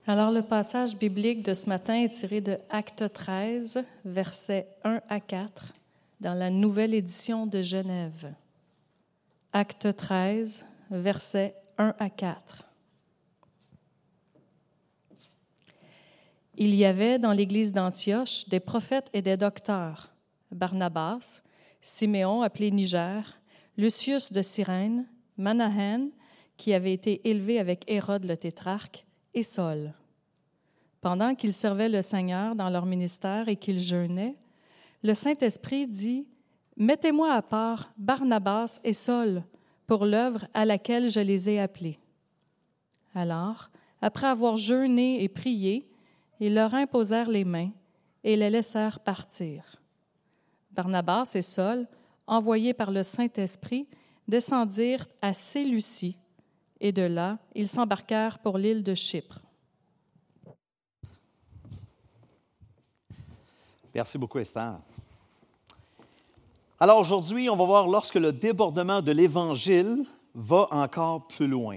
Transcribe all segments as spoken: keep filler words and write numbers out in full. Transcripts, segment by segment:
Alors, le passage biblique de ce matin est tiré de Actes treize, versets un à quatre, dans la nouvelle édition de Genève. Actes treize, versets un à quatre. Il y avait dans l'église d'Antioche des prophètes et des docteurs, Barnabas, Siméon appelé Niger, Lucius de Cyrène, Manahen, qui avait été élevé avec Hérode le tétrarque, et Saul. Pendant qu'ils servaient le Seigneur dans leur ministère et qu'ils jeûnaient, le Saint-Esprit dit « Mettez-moi à part Barnabas et Saul pour l'œuvre à laquelle je les ai appelés. » Alors, après avoir jeûné et prié, ils leur imposèrent les mains et les laissèrent partir. Barnabas et Saul, envoyés par le Saint-Esprit, descendirent à Séleucie, et de là, ils s'embarquèrent pour l'île de Chypre. Merci beaucoup, Esther. Alors aujourd'hui, on va voir lorsque le débordement de l'Évangile va encore plus loin.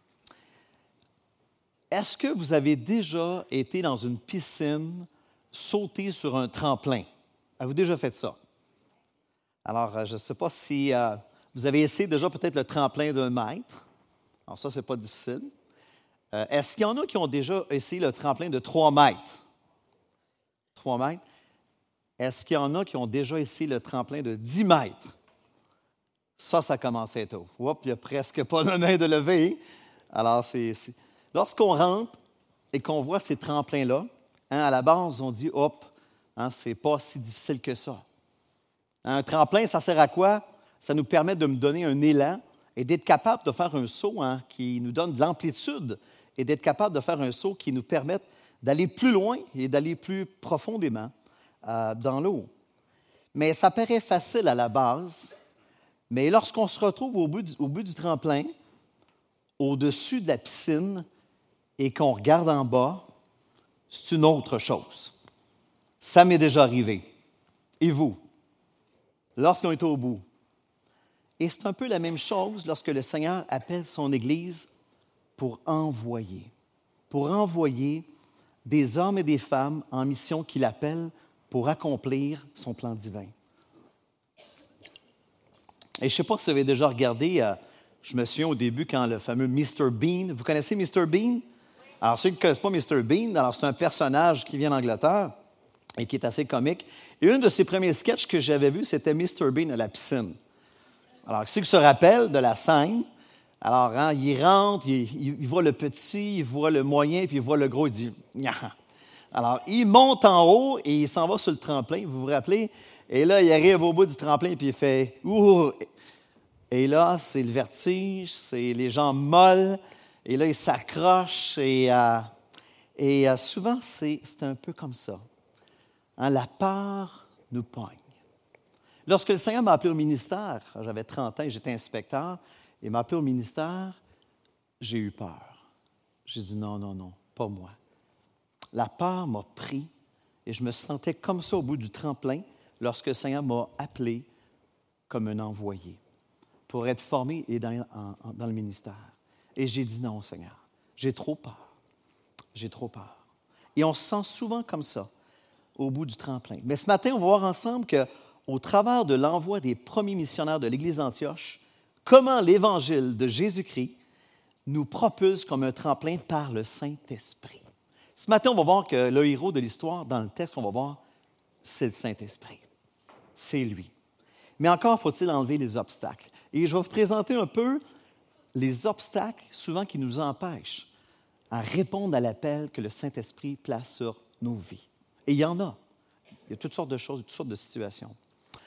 Est-ce que vous avez déjà été dans une piscine, sauté sur un tremplin? Avez-vous déjà fait ça? Alors, je ne sais pas si euh, vous avez essayé déjà peut-être le tremplin d'un mètre. Alors ça, ce n'est pas difficile. Euh, est-ce qu'il y en a qui ont déjà essayé le tremplin de trois mètres? Trois mètres. Est-ce qu'il y en a qui ont déjà essayé le tremplin de dix mètres? Ça, ça commence à être haut. Oups, il n'y a presque pas de main de lever. Alors, c'est, c'est... lorsqu'on rentre et qu'on voit ces tremplins-là, hein, à la base, on dit, hop, hein, ce n'est pas si difficile que ça. Un tremplin, ça sert à quoi? Ça nous permet de me donner un élan et d'être capable de faire un saut hein, qui nous donne de l'amplitude et d'être capable de faire un saut qui nous permette d'aller plus loin et d'aller plus profondément euh, dans l'eau. Mais ça paraît facile à la base, mais lorsqu'on se retrouve au bout du, au bout du tremplin, au-dessus de la piscine et qu'on regarde en bas, c'est une autre chose. Ça m'est déjà arrivé. Et vous? Lorsqu'on est au bout. Et c'est un peu la même chose lorsque le Seigneur appelle son Église pour envoyer. Pour envoyer des hommes et des femmes en mission qu'il appelle pour accomplir son plan divin. Et je ne sais pas si vous avez déjà regardé, euh, je me souviens au début quand le fameux mister Bean, vous connaissez mister Bean? Alors ceux qui ne connaissent pas mister Bean, alors c'est un personnage qui vient d'Angleterre et qui est assez comique. Et un de ses premiers sketchs que j'avais vu, c'était mister Bean à la piscine. Alors, ceux qui se rappellent de la scène, alors, hein, il rentre, il, il, il voit le petit, il voit le moyen, puis il voit le gros, il dit « Nya ». Alors, il monte en haut et il s'en va sur le tremplin, vous vous rappelez? Et là, il arrive au bout du tremplin, puis il fait « Ouh ». Et là, c'est le vertige, c'est les jambes molles, et là, il s'accroche, et, euh, et euh, souvent, c'est, c'est un peu comme ça. Hein, la peur nous pogne. Lorsque le Seigneur m'a appelé au ministère, j'avais trente ans et j'étais inspecteur, il m'a appelé au ministère, j'ai eu peur. J'ai dit non, non, non, pas moi. La peur m'a pris et je me sentais comme ça au bout du tremplin lorsque le Seigneur m'a appelé comme un envoyé pour être formé et dans, en, dans le ministère. Et j'ai dit non, Seigneur, j'ai trop peur. J'ai trop peur. Et on se sent souvent comme ça au bout du tremplin. Mais ce matin, on va voir ensemble que au travers de l'envoi des premiers missionnaires de l'Église d'Antioche, comment l'Évangile de Jésus-Christ nous propulse comme un tremplin par le Saint-Esprit. Ce matin, on va voir que le héros de l'histoire, dans le texte qu'on va voir, c'est le Saint-Esprit. C'est lui. Mais encore faut-il enlever les obstacles. Et je vais vous présenter un peu les obstacles, souvent qui nous empêchent à répondre à l'appel que le Saint-Esprit place sur nos vies. Et il y en a. Il y a toutes sortes de choses, toutes sortes de situations.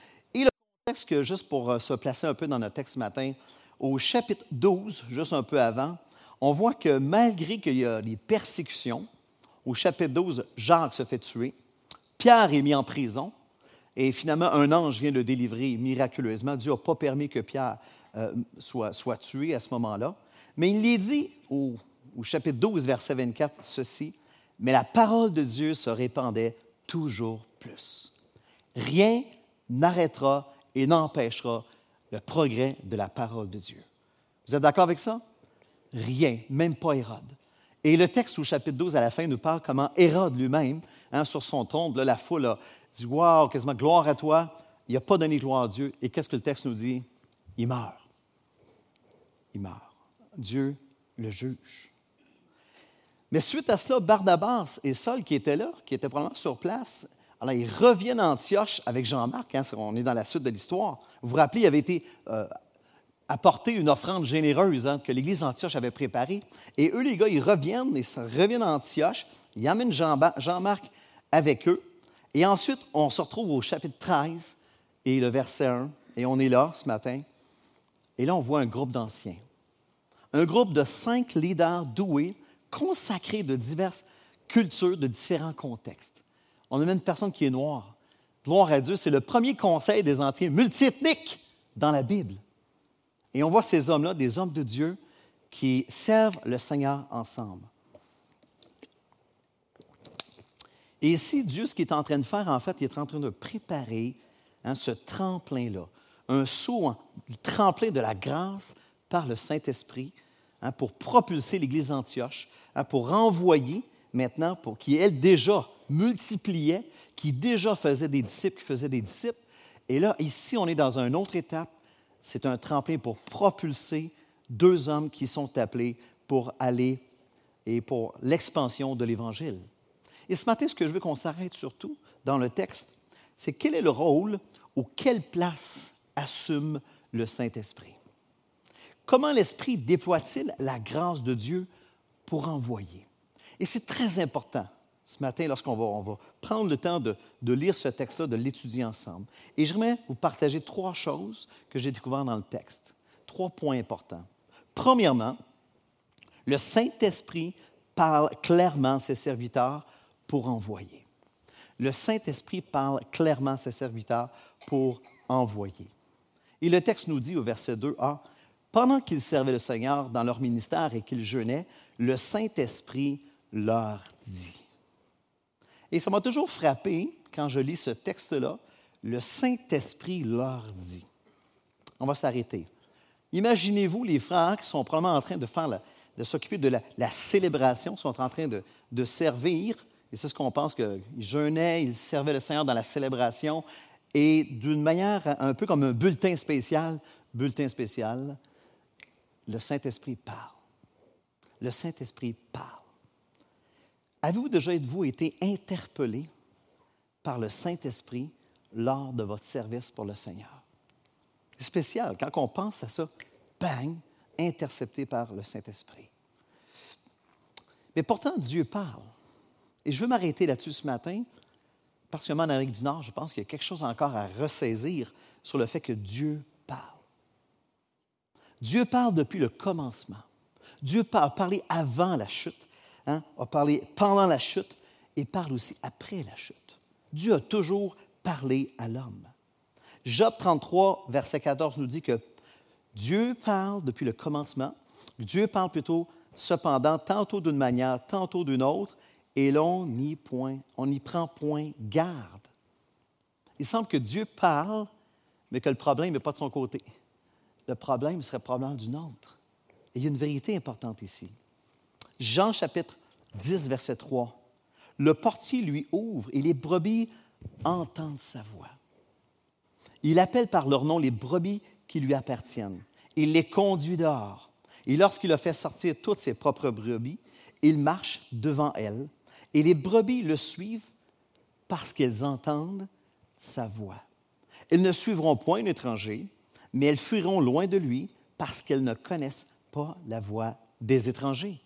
Que, juste pour euh, se placer un peu dans notre texte ce matin, au chapitre douze, juste un peu avant, on voit que malgré qu'il y a des persécutions, au chapitre douze, Jacques se fait tuer, Pierre est mis en prison, et finalement, un ange vient le délivrer miraculeusement. Dieu n'a pas permis que Pierre euh, soit, soit tué à ce moment-là. Mais il est dit au, au chapitre douze, verset vingt-quatre, ceci, « Mais la parole de Dieu se répandait toujours plus. Rien n'arrêtera et n'empêchera le progrès de la parole de Dieu. » Vous êtes d'accord avec ça? Rien, même pas Hérode. Et le texte au chapitre douze, à la fin, nous parle comment Hérode lui-même, hein, sur son trône, là, la foule a dit « Wow, quasiment gloire à toi ». Il n'a pas donné gloire à Dieu. Et qu'est-ce que le texte nous dit? Il meurt. Il meurt. Dieu le juge. Mais suite à cela, Barnabas et Saul, qui étaient là, qui étaient probablement sur place, alors ils reviennent à Antioche avec Jean-Marc, hein, on est dans la suite de l'histoire. Vous vous rappelez, il avait été euh, apporté une offrande généreuse hein, que l'Église d'Antioche avait préparée. Et eux, les gars, ils reviennent, ils reviennent à Antioche, ils amènent Jean- Jean-Marc avec eux. Et ensuite, on se retrouve au chapitre treize et le verset un, et on est là ce matin. Et là, on voit un groupe d'anciens. Un groupe de cinq leaders doués, consacrés de diverses cultures, de différents contextes. On a même une personne qui est noire. Gloire à Dieu, c'est le premier conseil des anciens multiethniques dans la Bible. Et on voit ces hommes-là, des hommes de Dieu, qui servent le Seigneur ensemble. Et ici, Dieu, ce qu'il est en train de faire, en fait, il est en train de préparer hein, ce tremplin-là, un saut, le tremplin de la grâce par le Saint-Esprit, hein, pour propulser l'Église d'Antioche, hein, pour renvoyer maintenant, pour qui, elle, déjà multipliait, qui déjà faisait des disciples, qui faisait des disciples. Et là, ici, on est dans une autre étape. C'est un tremplin pour propulser deux hommes qui sont appelés pour aller et pour l'expansion de l'Évangile. Et ce matin, ce que je veux qu'on s'arrête surtout dans le texte, c'est quel est le rôle ou quelle place assume le Saint-Esprit? Comment l'Esprit déploie-t-il la grâce de Dieu pour envoyer? Et c'est très important ce matin, lorsqu'on va, on va prendre le temps de, de lire ce texte-là, de l'étudier ensemble. Et j'aimerais vous partager trois choses que j'ai découvertes dans le texte. Trois points importants. Premièrement, le Saint-Esprit parle clairement à ses serviteurs pour envoyer. Le Saint-Esprit parle clairement à ses serviteurs pour envoyer. Et le texte nous dit au verset deux a, « Pendant qu'ils servaient le Seigneur dans leur ministère et qu'ils jeûnaient, le Saint-Esprit leur dit. » Et ça m'a toujours frappé, quand je lis ce texte-là, le Saint-Esprit leur dit. On va s'arrêter. Imaginez-vous les frères qui sont probablement en train de faire la, de s'occuper de la, la célébration, sont en train de, de servir, et c'est ce qu'on pense qu'ils jeûnaient, ils servaient le Seigneur dans la célébration, et d'une manière un peu comme un bulletin spécial, bulletin spécial, le Saint-Esprit parle. Le Saint-Esprit parle. Avez-vous déjà, êtes-vous, été interpellé par le Saint-Esprit lors de votre service pour le Seigneur? C'est spécial, quand on pense à ça, bang, intercepté par le Saint-Esprit. Mais pourtant, Dieu parle. Et je veux m'arrêter là-dessus ce matin, particulièrement en Amérique du Nord, je pense qu'il y a quelque chose encore à ressaisir sur le fait que Dieu parle. Dieu parle depuis le commencement. Dieu a parlé avant la chute. Hein, a parlé pendant la chute et parle aussi après la chute. Dieu a toujours parlé à l'homme. Job trente-trois, verset quatorze nous dit que Dieu parle depuis le commencement. Dieu parle plutôt, cependant, tantôt d'une manière, tantôt d'une autre, et l'on n'y point, on n'y prend point garde. Il semble que Dieu parle, mais que le problème n'est pas de son côté. Le problème serait probablement du nôtre. Et il y a une vérité importante ici. Jean chapitre dix, verset trois. Le portier lui ouvre et les brebis entendent sa voix. Il appelle par leur nom les brebis qui lui appartiennent. Il les conduit dehors. Et lorsqu'il a fait sortir toutes ses propres brebis, il marche devant elles. Et les brebis le suivent parce qu'elles entendent sa voix. Elles ne suivront point un étranger, mais elles fuiront loin de lui parce qu'elles ne connaissent pas la voix des étrangers.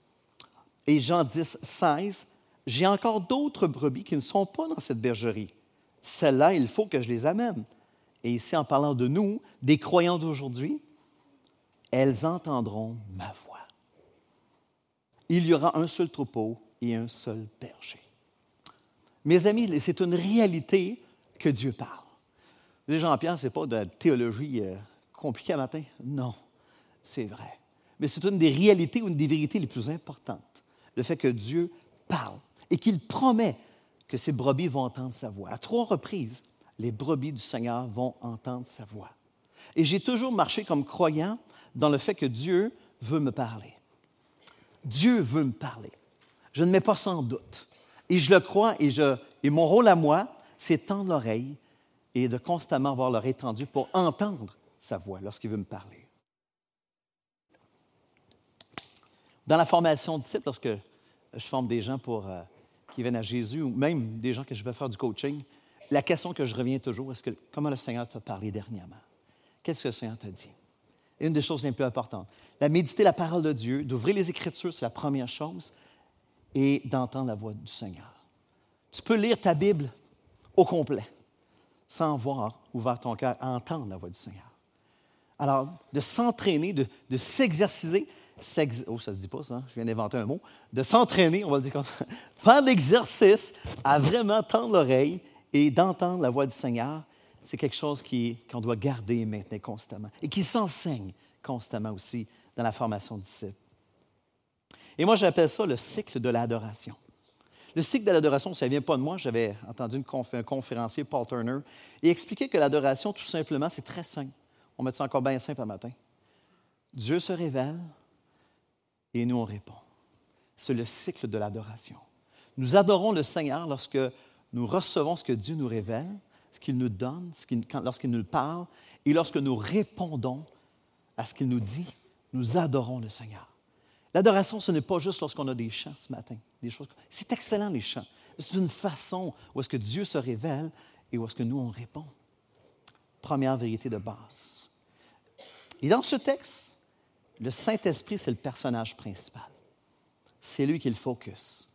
Et Jean dix, seize, « J'ai encore d'autres brebis qui ne sont pas dans cette bergerie. Celles-là, il faut que je les amène. » Et ici, en parlant de nous, des croyants d'aujourd'hui, elles entendront ma voix. Il y aura un seul troupeau et un seul berger. Mes amis, c'est une réalité que Dieu parle. Vous dites, Jean-Pierre, ce n'est pas de la théologie euh, compliquée à matin. Non, c'est vrai. Mais c'est une des réalités ou une des vérités les plus importantes. Le fait que Dieu parle et qu'il promet que ses brebis vont entendre sa voix. À trois reprises, les brebis du Seigneur vont entendre sa voix. Et j'ai toujours marché comme croyant dans le fait que Dieu veut me parler. Dieu veut me parler. Je ne mets pas ça en doute. Et je le crois, et, je, et mon rôle à moi, c'est tendre l'oreille et de constamment avoir l'oreille tendue pour entendre sa voix lorsqu'il veut me parler. Dans la formation disciple, lorsque je forme des gens pour, euh, qui viennent à Jésus, ou même des gens que je vais faire du coaching, la question que je reviens toujours, est-ce que comment le Seigneur t'a parlé dernièrement? Qu'est-ce que le Seigneur t'a dit? Et une des choses les plus importantes, la méditer la parole de Dieu, d'ouvrir les Écritures, c'est la première chose, et d'entendre la voix du Seigneur. Tu peux lire ta Bible au complet, sans avoir ouvert ton cœur à entendre la voix du Seigneur. Alors, de s'entraîner, de, de s'exerciser, s'ex... oh, ça ne se dit pas ça, hein? Je viens d'inventer un mot, de s'entraîner, on va le dire comme ça, faire l'exercice à vraiment tendre l'oreille et d'entendre la voix du Seigneur, c'est quelque chose qui, qu'on doit garder et maintenir constamment et qui s'enseigne constamment aussi dans la formation de disciples. Et moi, j'appelle ça le cycle de l'adoration. Le cycle de l'adoration, ça ne vient pas de moi. J'avais entendu une conf- un conférencier, Paul Turner, et expliquer que l'adoration, tout simplement, c'est très simple. On met ça encore bien simple un matin. Dieu se révèle et nous, on répond. C'est le cycle de l'adoration. Nous adorons le Seigneur lorsque nous recevons ce que Dieu nous révèle, ce qu'il nous donne, ce qu'il, quand, lorsqu'il nous parle, et lorsque nous répondons à ce qu'il nous dit, nous adorons le Seigneur. L'adoration, ce n'est pas juste lorsqu'on a des chants ce matin. Des choses. C'est excellent, les chants. C'est une façon où est-ce que Dieu se révèle et où est-ce que nous, on répond. Première vérité de base. Et dans ce texte, le Saint-Esprit, c'est le personnage principal. C'est lui qui est le focus.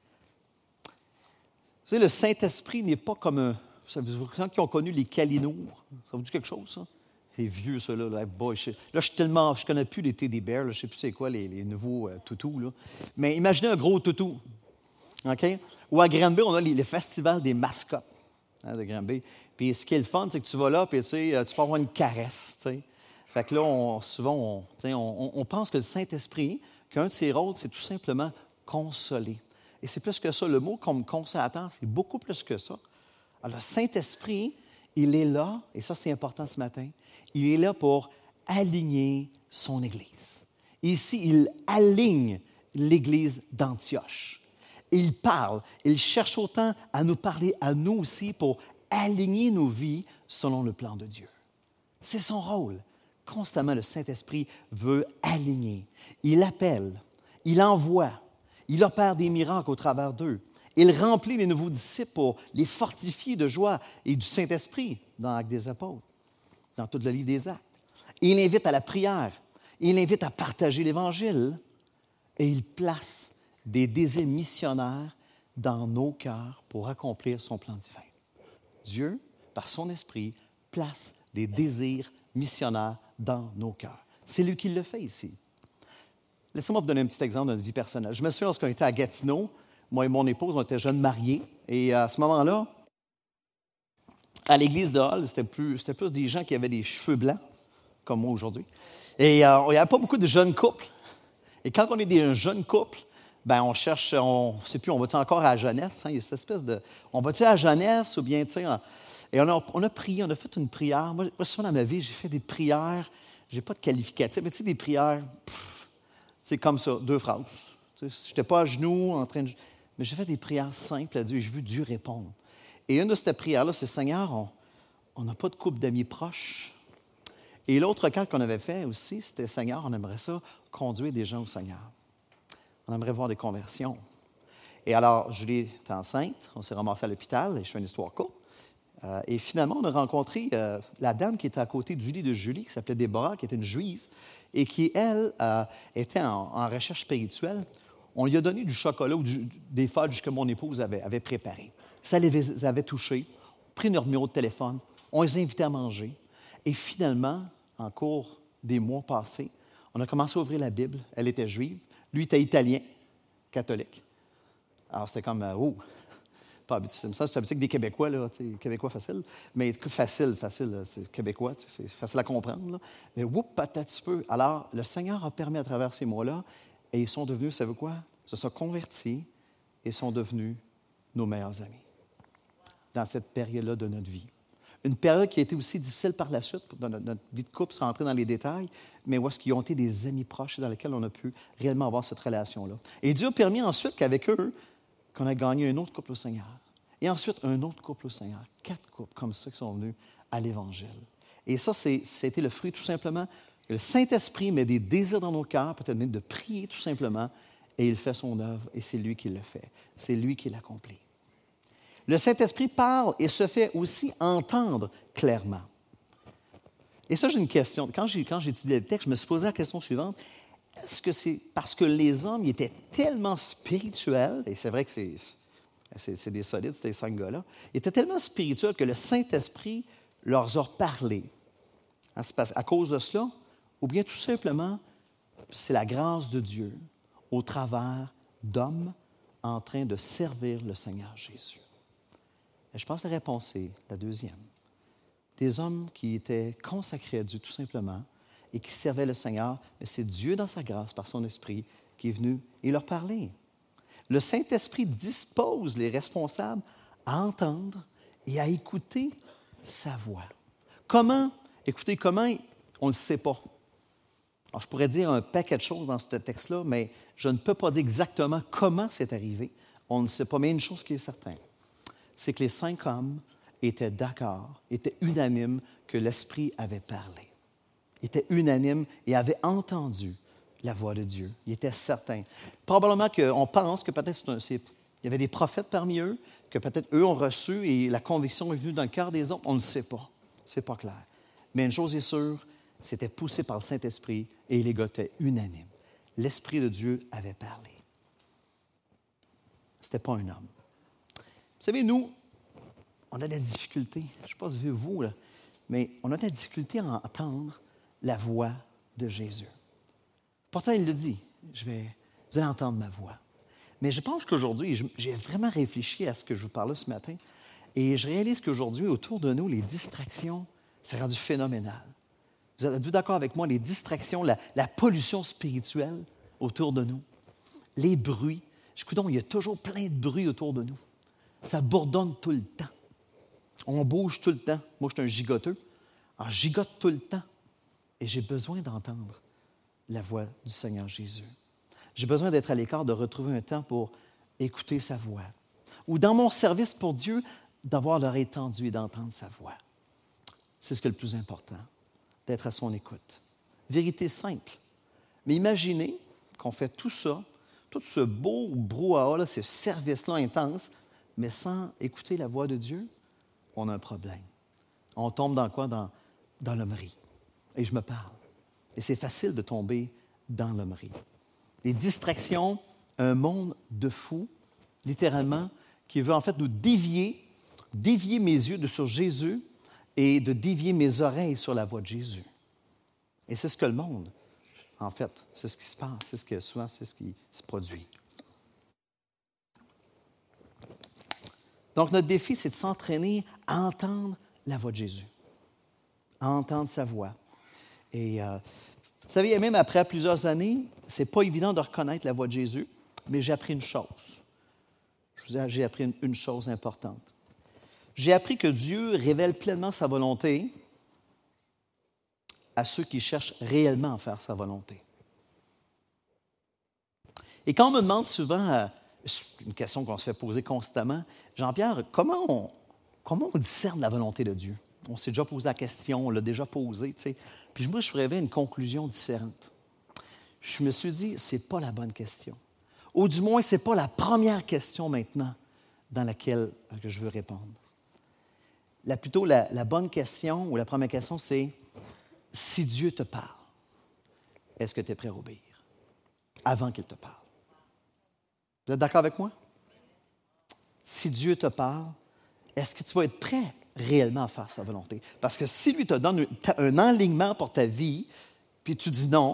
Vous savez, le Saint-Esprit n'est pas comme un... Vous savez, ceux qui ont connu les Kalinours, ça vous dit quelque chose, ça? C'est vieux, ça, là. Là, boy, je, là, je suis tellement... Je ne connais plus les Teddy Bears, là, je ne sais plus c'est quoi, les, les nouveaux euh, toutous, là. Mais imaginez un gros toutou, OK? Ou à Granby, on a les, les festivals des mascottes, hein, de Granby. Puis ce qui est le fun, c'est que tu vas là, puis tu sais, tu peux avoir une caresse, tu sais. Fait que là, on, souvent, on, on, on pense que le Saint-Esprit, qu'un de ses rôles, c'est tout simplement consoler. Et c'est plus que ça. Le mot comme consolateur, c'est beaucoup plus que ça. Alors, le Saint-Esprit, il est là, et ça, c'est important ce matin, il est là pour aligner son Église. Ici, il aligne l'Église d'Antioche. Il parle, il cherche autant à nous parler à nous aussi pour aligner nos vies selon le plan de Dieu. C'est son rôle. Constamment, le Saint-Esprit veut aligner. Il appelle, il envoie, il opère des miracles au travers d'eux. Il remplit les nouveaux disciples pour les fortifier de joie et du Saint-Esprit dans l'Acte des Apôtres, dans tout le livre des Actes. Il invite à la prière, il invite à partager l'Évangile et il place des désirs missionnaires dans nos cœurs pour accomplir son plan divin. Dieu, par son Esprit, place des désirs missionnaires dans nos cœurs. C'est lui qui le fait ici. Laissez-moi vous donner un petit exemple de notre vie personnelle. Je me souviens, lorsqu'on était à Gatineau, moi et mon épouse, on était jeunes mariés, et à ce moment-là, à l'église de Hall, c'était plus, c'était plus des gens qui avaient des cheveux blancs, comme moi aujourd'hui. Et euh, il n'y avait pas beaucoup de jeunes couples. Et quand on est des jeunes couples, ben on cherche, on ne sait plus, on va-tu encore à la jeunesse? Hein? Il y a cette espèce de, on va-tu à la jeunesse ou bien, tu sais, et on a, on a prié, on a fait une prière. Moi, moi, souvent dans ma vie, j'ai fait des prières, je n'ai pas de qualificatif, mais tu sais, des prières, c'est comme ça, deux phrases. Tu sais, je n'étais pas à genoux, en train de... Mais j'ai fait des prières simples à Dieu et j'ai vu Dieu répondre. Et une de ces prières-là, c'est « Seigneur, on n'a pas de couple d'amis proches. » Et l'autre cas qu'on avait fait aussi, c'était « Seigneur, on aimerait ça, conduire des gens au Seigneur. On aimerait voir des conversions. » Et alors, Julie était enceinte, on s'est ramassé à l'hôpital, et je fais une histoire courte. Euh, et finalement, on a rencontré euh, la dame qui était à côté de Julie de Julie, qui s'appelait Déborah, qui était une juive, et qui, elle, euh, était en, en recherche spirituelle. On lui a donné du chocolat ou du, des fudges que mon épouse avait, avait préparé. Ça les avait touchés, pris leur numéro de téléphone, on les invitait à manger. Et finalement, en cours des mois passés, on a commencé à ouvrir la Bible. Elle était juive. Lui était italien, catholique. Alors, c'était comme, euh, oh, pas habitué. Ça, c'est habitué avec des Québécois, là, tu sais, Québécois facile. Mais facile, facile, c'est Québécois, tu sais, c'est facile à comprendre. Là. Mais, oups, peut-être un peu. Alors, le Seigneur a permis à travers ces mois-là, et ils sont devenus, savez-vous quoi? Ils se sont convertis et sont devenus nos meilleurs amis dans cette période-là de notre vie. Une période qui a été aussi difficile par la suite, dans notre, notre vie de couple, sans rentrer dans les détails, mais où est-ce qu'ils ont été des amis proches dans lesquels on a pu réellement avoir cette relation-là. Et Dieu a permis ensuite qu'avec eux, qu'on a gagné un autre couple au Seigneur. Et ensuite, un autre couple au Seigneur. Quatre couples comme ça qui sont venus à l'Évangile. Et ça, c'est, c'était le fruit tout simplement que le Saint-Esprit met des désirs dans nos cœurs, peut-être même de prier tout simplement, et il fait son œuvre, et c'est lui qui le fait. C'est lui qui l'accomplit. Le Saint-Esprit parle et se fait aussi entendre clairement. Et ça, j'ai une question. Quand j'ai, quand j'ai étudié le texte, je me suis posé la question suivante. Est-ce que c'est parce que les hommes ils étaient tellement spirituels, et c'est vrai que c'est, c'est, c'est des solides, ces cinq gars-là, ils étaient tellement spirituels que le Saint-Esprit leur a parlé. Hein, c'est parce, à cause de cela, ou bien tout simplement, c'est la grâce de Dieu au travers d'hommes en train de servir le Seigneur Jésus. Et je pense que la réponse est la deuxième. Des hommes qui étaient consacrés à Dieu tout simplement et qui servaient le Seigneur, mais c'est Dieu dans sa grâce, par son Esprit, qui est venu et leur parler. Le Saint-Esprit dispose les responsables à entendre et à écouter sa voix. Comment? Écoutez, comment? On ne le sait pas. Alors, je pourrais dire un paquet de choses dans ce texte-là, mais je ne peux pas dire exactement comment c'est arrivé. On ne sait pas, mais une chose qui est certaine, c'est que les cinq hommes étaient d'accord, étaient unanimes que l'Esprit avait parlé. Ils étaient unanimes et avaient entendu la voix de Dieu. Ils étaient certains. Probablement qu'on pense que peut-être c'est un, c'est, il y avait des prophètes parmi eux, que peut-être eux ont reçu et la conviction est venue dans le cœur des autres. On ne sait pas. C'est pas clair. Mais une chose est sûre, c'était poussé par le Saint-Esprit et les gars étaient unanimes. L'Esprit de Dieu avait parlé. Ce n'était pas un homme. Vous savez, nous, on a de la difficulté. Je ne sais pas si vous, là, mais on a de la difficulté à entendre la voix de Jésus. Pourtant, il le dit, je vais, vous allez entendre ma voix. Mais je pense qu'aujourd'hui, j'ai vraiment réfléchi à ce que je vous parlais ce matin, et je réalise qu'aujourd'hui, autour de nous, les distractions, c'est rendu phénoménal. Vous êtes d'accord avec moi, les distractions, la, la pollution spirituelle autour de nous, les bruits. Écoutez, il y a toujours plein de bruit autour de nous. Ça bourdonne tout le temps. On bouge tout le temps. Moi, je suis un gigoteux. Alors, je gigote tout le temps. Et j'ai besoin d'entendre la voix du Seigneur Jésus. J'ai besoin d'être à l'écart, de retrouver un temps pour écouter sa voix. Ou dans mon service pour Dieu, d'avoir l'oreille tendue et d'entendre sa voix. C'est ce qui est le plus important, d'être à son écoute. Vérité simple. Mais imaginez qu'on fait tout ça, tout ce beau brouhaha, ce service-là intense, mais sans écouter la voix de Dieu, on a un problème. On tombe dans quoi? Dans, dans l'hommerie. Et je me parle. Et c'est facile de tomber dans l'hommerie. Les distractions, un monde de fous, littéralement, qui veut en fait nous dévier, dévier mes yeux de sur Jésus et de dévier mes oreilles sur la voix de Jésus. Et c'est ce que le monde, en fait, c'est ce qui se passe, c'est ce que souvent, c'est ce qui se produit. Donc, notre défi, c'est de s'entraîner à entendre la voix de Jésus, à entendre sa voix. Et euh, vous savez, même après plusieurs années, ce n'est pas évident de reconnaître la voix de Jésus, mais j'ai appris une chose. Je vous ai, j'ai appris une, une chose importante. J'ai appris que Dieu révèle pleinement sa volonté à ceux qui cherchent réellement à faire sa volonté. Et quand on me demande souvent, euh, c'est une question qu'on se fait poser constamment, Jean-Pierre, comment on, comment on discerne la volonté de Dieu? On s'est déjà posé la question, on l'a déjà posée, tu sais. Puis moi, je rêvais une conclusion différente. Je me suis dit, ce n'est pas la bonne question. Ou du moins, ce n'est pas la première question maintenant dans laquelle que je veux répondre. La, plutôt, la, la bonne question, ou la première question, c'est, si Dieu te parle, est-ce que tu es prêt à obéir avant qu'il te parle? Vous êtes d'accord avec moi? Si Dieu te parle, est-ce que tu vas être prêt réellement à faire sa volonté? Parce que si lui te donne un, un enlignement pour ta vie, puis tu dis non,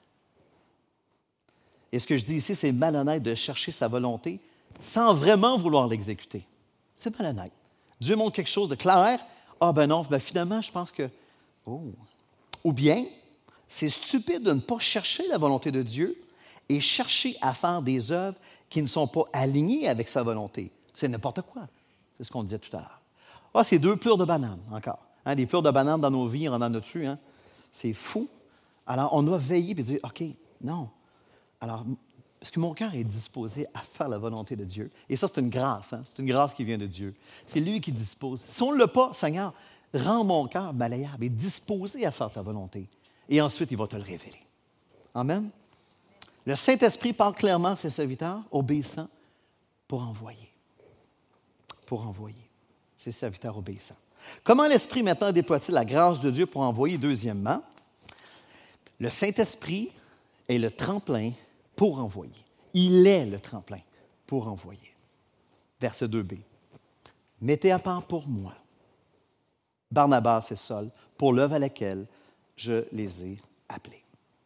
et ce que je dis ici, c'est malhonnête de chercher sa volonté sans vraiment vouloir l'exécuter. C'est malhonnête. Dieu montre quelque chose de clair. Ah ben non, ben finalement, je pense que... Oh. Ou bien, c'est stupide de ne pas chercher la volonté de Dieu et chercher à faire des œuvres qui ne sont pas alignées avec sa volonté. C'est n'importe quoi. C'est ce qu'on disait tout à l'heure. Ah, c'est deux plures de bananes, encore. Hein, des plures de bananes dans nos vies, on en a dessus. Hein? C'est fou. Alors, on doit veiller et dire, OK, non. Alors, est-ce que mon cœur est disposé à faire la volonté de Dieu? Et ça, c'est une grâce. Hein? C'est une grâce qui vient de Dieu. C'est lui qui dispose. Si on ne l'a pas, Seigneur, rends mon cœur malléable et disposé à faire ta volonté. Et ensuite, il va te le révéler. Amen. Le Saint-Esprit parle clairement à ses serviteurs, obéissants, pour envoyer. Pour envoyer. Ses serviteurs obéissants. Comment l'Esprit maintenant déploie-t-il la grâce de Dieu pour envoyer? Deuxièmement, le Saint-Esprit est le tremplin pour envoyer. Il est le tremplin pour envoyer. Verset deux b. Mettez à part pour moi Barnabas et Saul pour l'œuvre à laquelle je les ai appelés.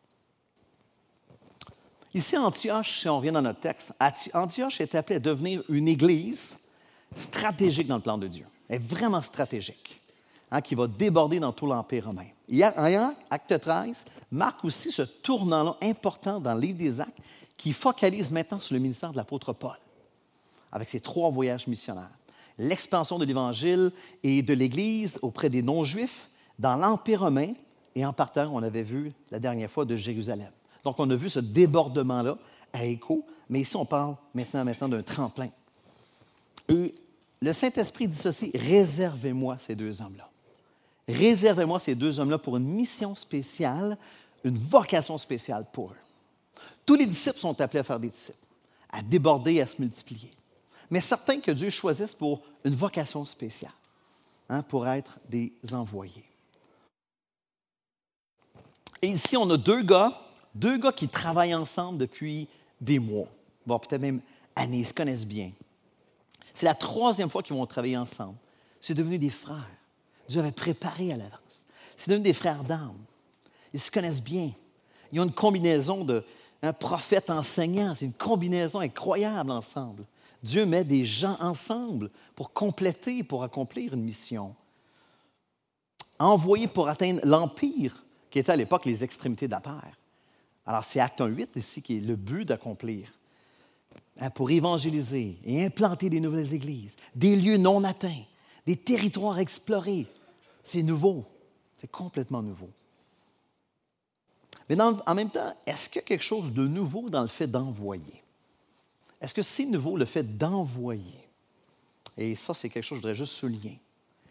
Ici, Antioche, si on revient dans notre texte, Antioche est appelée à devenir une église stratégique dans le plan de Dieu. Elle est vraiment stratégique, hein, qui va déborder dans tout l'Empire romain. Et en Acte treize marque aussi ce tournant-là important dans le livre des Actes qui focalise maintenant sur le ministère de l'apôtre Paul, avec ses trois voyages missionnaires. L'expansion de l'Évangile et de l'Église auprès des non-juifs dans l'Empire romain et en partant, on avait vu la dernière fois, de Jérusalem. Donc, on a vu ce débordement-là à Écho, mais ici, on parle maintenant, maintenant d'un tremplin. Et le Saint-Esprit dit ceci, « Réservez-moi ces deux hommes-là. Réservez-moi ces deux hommes-là pour une mission spéciale, une vocation spéciale pour eux. » Tous les disciples sont appelés à faire des disciples, à déborder et à se multiplier. Mais certains que Dieu choisisse pour une vocation spéciale, hein, pour être des envoyés. Et ici, on a deux gars, deux gars qui travaillent ensemble depuis des mois, voire peut-être même années, ils se connaissent bien. C'est la troisième fois qu'ils vont travailler ensemble. C'est devenu des frères. Dieu avait préparé à l'avance. C'est devenu des frères d'âme. Ils se connaissent bien. Ils ont une combinaison de un prophète enseignant. C'est une combinaison incroyable ensemble. Dieu met des gens ensemble pour compléter, pour accomplir une mission. Envoyés pour atteindre l'Empire, qui était à l'époque les extrémités de la terre. Alors, c'est Acte un huit ici qui est le but d'accomplir. Hein, pour évangéliser et implanter des nouvelles églises, des lieux non atteints, des territoires explorés. C'est nouveau. C'est complètement nouveau. Mais dans, en même temps, est-ce qu'il y a quelque chose de nouveau dans le fait d'envoyer? Est-ce que c'est nouveau le fait d'envoyer? Et ça, c'est quelque chose que je voudrais juste souligner.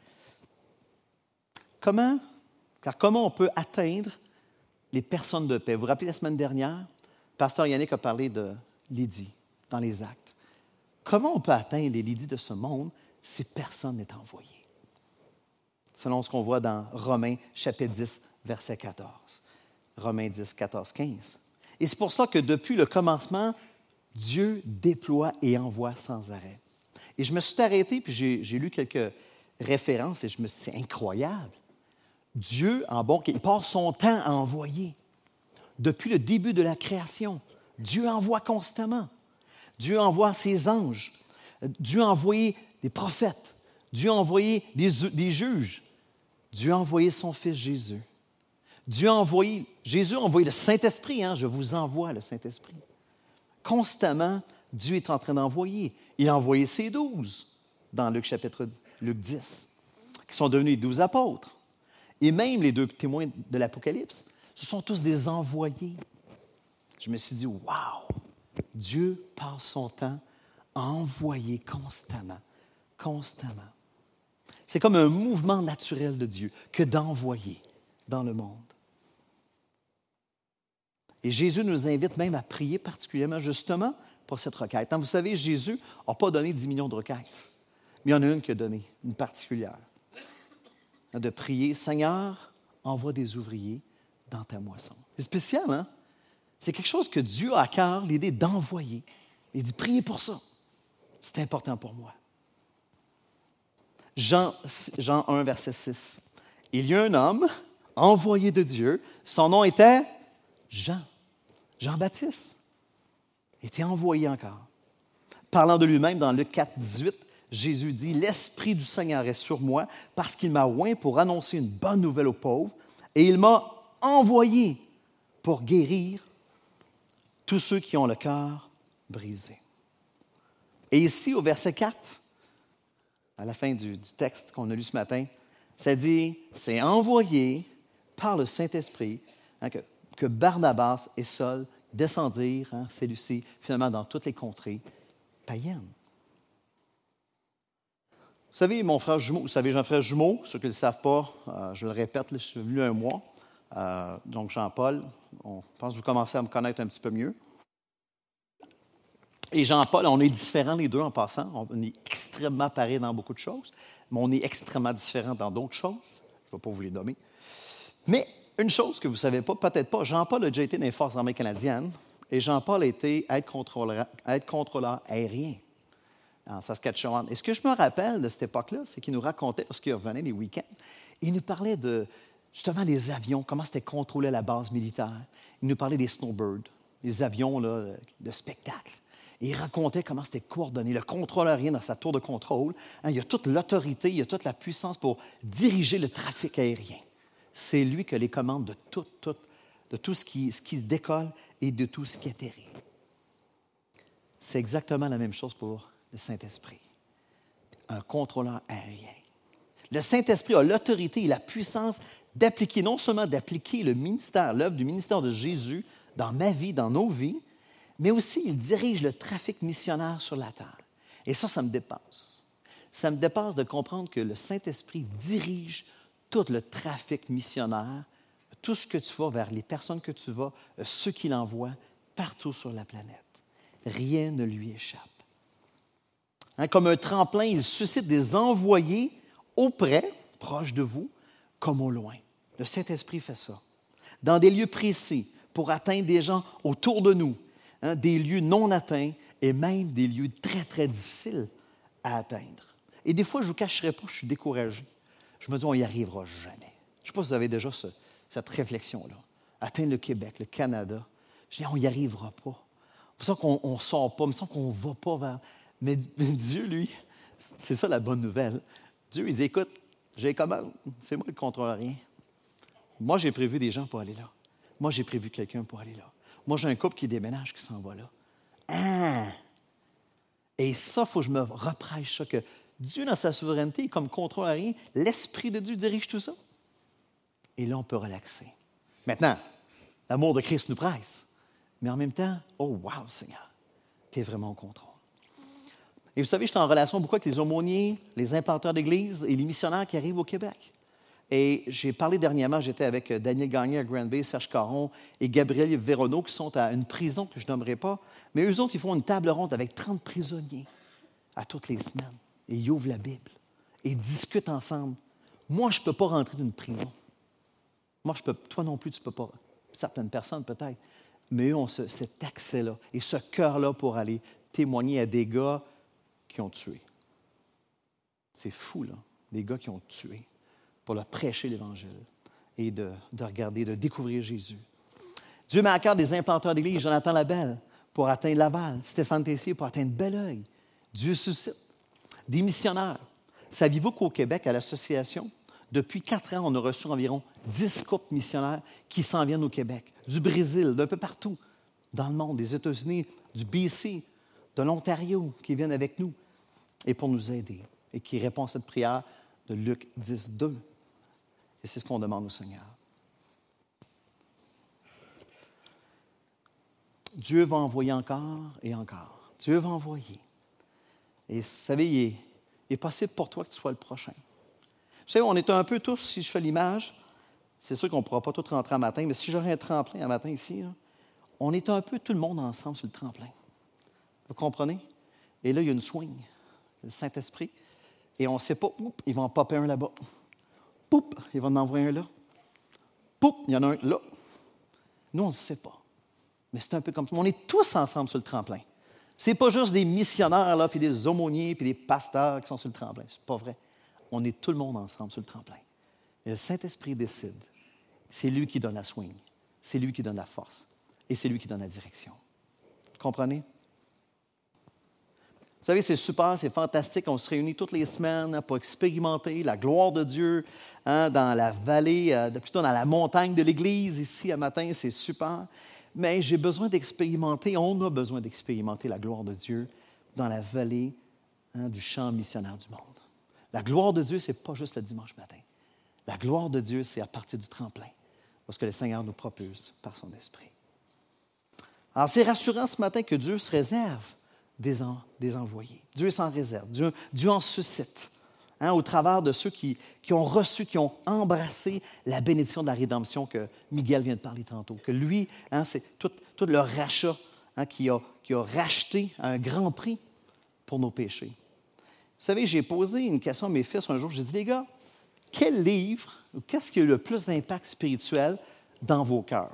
Comment, car comment on peut atteindre les personnes de paix? Vous vous rappelez la semaine dernière, Pasteur Yannick a parlé de Lydie dans les Actes. Comment on peut atteindre les Lydies de ce monde si personne n'est envoyé? Selon ce qu'on voit dans Romains chapitre dix, verset quatorze. Romains dix, quatorze, quinze. Et c'est pour ça que depuis le commencement, Dieu déploie et envoie sans arrêt. Et je me suis arrêté, puis j'ai, j'ai lu quelques références, et je me suis dit, c'est incroyable. Dieu, en bon, il passe son temps à envoyer. Depuis le début de la création, Dieu envoie constamment. Dieu envoie ses anges. Dieu a envoyé des prophètes. Dieu a envoyé des, des juges. Dieu a envoyé son Fils Jésus. Dieu a envoyé, Jésus a envoyé le Saint-Esprit. Hein, je vous envoie le Saint-Esprit. Constamment, Dieu est en train d'envoyer. Il a envoyé ses douze dans Luc chapitre Luc dix, qui sont devenus les douze apôtres. Et même les deux témoins de l'Apocalypse, ce sont tous des envoyés. Je me suis dit, wow! Dieu passe son temps à envoyer constamment, constamment. C'est comme un mouvement naturel de Dieu que d'envoyer dans le monde. Et Jésus nous invite même à prier particulièrement justement pour cette requête. Vous savez, Jésus n'a pas donné dix millions de requêtes, mais il y en a une qui a donné, une particulière. De prier, Seigneur, envoie des ouvriers dans ta moisson. C'est spécial, hein? C'est quelque chose que Dieu a à cœur, l'idée d'envoyer. Il dit, priez pour ça. C'est important pour moi. Jean, Jean un, verset six. Il y a un homme envoyé de Dieu. Son nom était Jean. Jean-Baptiste. Il était envoyé encore. Parlant de lui-même dans Luc quatre, dix-huit, Jésus dit, « L'Esprit du Seigneur est sur moi parce qu'il m'a oint pour annoncer une bonne nouvelle aux pauvres et il m'a envoyé pour guérir tous ceux qui ont le cœur brisé. » Et ici, au verset quatre, à la fin du, du texte qu'on a lu ce matin, ça dit, c'est envoyé par le Saint-Esprit hein, que, que Barnabas et Saul descendirent, hein, Séleucie, finalement dans toutes les contrées païennes. Vous savez, mon frère jumeau, vous savez, j'ai un frère jumeau, ceux qui ne le savent pas, euh, je le répète, là, je suis venu un mois, euh, donc Jean-Paul, on pense que vous commencez à me connaître un petit peu mieux. Et Jean-Paul, on est différents les deux en passant, on est extrêmement pareils dans beaucoup de choses, mais on est extrêmement différents dans d'autres choses, je ne vais pas vous les nommer. Mais une chose que vous ne savez pas, peut-être pas, Jean-Paul a déjà été dans les Forces armées canadiennes, et Jean-Paul a été aide-contrôleur, aide-contrôleur aérien en Saskatchewan. Et ce que je me rappelle de cette époque-là, c'est qu'il nous racontait, parce qu'il revenait les week-ends, il nous parlait de, justement, les avions, comment c'était contrôlé à la base militaire. Il nous parlait des snowbirds, les avions là, de spectacle. Et il racontait comment c'était coordonné. Le contrôleur aérien dans sa tour de contrôle, hein, il y a toute l'autorité, il y a toute la puissance pour diriger le trafic aérien. C'est lui qui a les commandes de tout, tout, de tout ce qui, ce qui décolle et de tout ce qui atterrit. C'est exactement la même chose pour le Saint-Esprit, un contrôleur aérien. Le Saint-Esprit a l'autorité et la puissance d'appliquer, non seulement d'appliquer le ministère, l'œuvre du ministère de Jésus dans ma vie, dans nos vies, mais aussi il dirige le trafic missionnaire sur la terre. Et ça, ça me dépasse. Ça me dépasse de comprendre que le Saint-Esprit dirige tout le trafic missionnaire, tout ce que tu vas vers les personnes que tu vas, ceux qu'il envoie partout sur la planète. Rien ne lui échappe. Hein, comme un tremplin, il suscite des envoyés auprès, proches de vous, comme au loin. Le Saint-Esprit fait ça. Dans des lieux précis, pour atteindre des gens autour de nous, hein, des lieux non atteints et même des lieux très, très difficiles à atteindre. Et des fois, je ne vous cacherai pas, je suis découragé. Je me dis, on n'y arrivera jamais. Je ne sais pas si vous avez déjà ce, cette réflexion-là. Atteindre le Québec, le Canada. Je dis, on n'y arrivera pas. C'est pour ça qu'on ne sort pas, c'est pour ça qu'on ne va pas vers... Mais, mais Dieu, lui, c'est ça la bonne nouvelle. Dieu, il dit, écoute, j'ai commande, c'est moi le contrôleur rien. Moi, j'ai prévu des gens pour aller là. Moi, j'ai prévu quelqu'un pour aller là. Moi, j'ai un couple qui déménage, qui s'en va là. Ah! Et ça, il faut que je me reprêche ça, que Dieu, dans sa souveraineté, comme contrôleur rien, l'Esprit de Dieu dirige tout ça. Et là, on peut relaxer. Maintenant, l'amour de Christ nous presse. Mais en même temps, oh wow, Seigneur, tu es vraiment au contrôle. Et vous savez, je suis en relation beaucoup avec les aumôniers, les implanteurs d'église et les missionnaires qui arrivent au Québec. Et j'ai parlé dernièrement, j'étais avec Daniel Gagné à Grand Bay, Serge Caron et Gabriel Véronneau qui sont à une prison que je nommerai pas. Mais eux autres, ils font une table ronde avec trente prisonniers à toutes les semaines. Et ils ouvrent la Bible et discutent ensemble. Moi, je ne peux pas rentrer d'une prison. Moi, je peux, toi non plus, tu ne peux pas. Certaines personnes peut-être. Mais eux ont ce, cet accès-là et ce cœur-là pour aller témoigner à des gars qui ont tué. C'est fou, là. Des gars qui ont tué pour leur prêcher l'Évangile et de, de regarder, de découvrir Jésus. Dieu met à cœur des implanteurs d'église, Jonathan Labelle, pour atteindre Laval, Stéphane Tessier pour atteindre Belleuil. Dieu suscite des missionnaires. Saviez-vous qu'au Québec, à l'Association, depuis quatre ans, on a reçu environ dix couples missionnaires qui s'en viennent au Québec, du Brésil, d'un peu partout dans le monde, des États-Unis, du B C, de l'Ontario, qui viennent avec nous et pour nous aider et qui répondent à cette prière de Luc dix, deux. Et c'est ce qu'on demande au Seigneur. Dieu va envoyer encore et encore. Dieu va envoyer. Et vous savez, il est, il est possible pour toi que tu sois le prochain. Vous savez, on est un peu tous, si je fais l'image, c'est sûr qu'on ne pourra pas tous rentrer un matin, mais si j'aurais un tremplin un matin ici, là, on est un peu tout le monde ensemble sur le tremplin. Vous comprenez? Et là, il y a une swing, le Saint-Esprit, et on ne sait pas, oup, ils vont en popper un là-bas. Poup, ils vont en envoyer un là. Poup, il y en a un là. Nous, on ne sait pas. Mais c'est un peu comme ça. On est tous ensemble sur le tremplin. Ce n'est pas juste des missionnaires, là, puis des aumôniers, puis des pasteurs qui sont sur le tremplin. Ce n'est pas vrai. On est tout le monde ensemble sur le tremplin. Et le Saint-Esprit décide. C'est lui qui donne la swing. C'est lui qui donne la force. Et c'est lui qui donne la direction. Vous comprenez? Vous savez, c'est super, c'est fantastique. On se réunit toutes les semaines hein, pour expérimenter la gloire de Dieu hein, dans la vallée, euh, plutôt dans la montagne de l'Église, ici, à matin. C'est super. Mais j'ai besoin d'expérimenter, on a besoin d'expérimenter la gloire de Dieu dans la vallée hein, du champ missionnaire du monde. La gloire de Dieu, ce n'est pas juste le dimanche matin. La gloire de Dieu, c'est à partir du tremplin, parce que le Seigneur nous propulse par son esprit. Alors, c'est rassurant ce matin que Dieu se réserve des, en, des envoyés. Dieu s'en réserve. Dieu, Dieu en suscite. Hein, au travers de ceux qui, qui ont reçu, qui ont embrassé la bénédiction de la rédemption que Miguel vient de parler tantôt. Que lui, hein, c'est tout, tout le rachat hein, qui, a, qui a racheté à un grand prix pour nos péchés. Vous savez, j'ai posé une question à mes fils un jour. J'ai dit, les gars, quel livre ou qu'est-ce qui a eu le plus d'impact spirituel dans vos cœurs?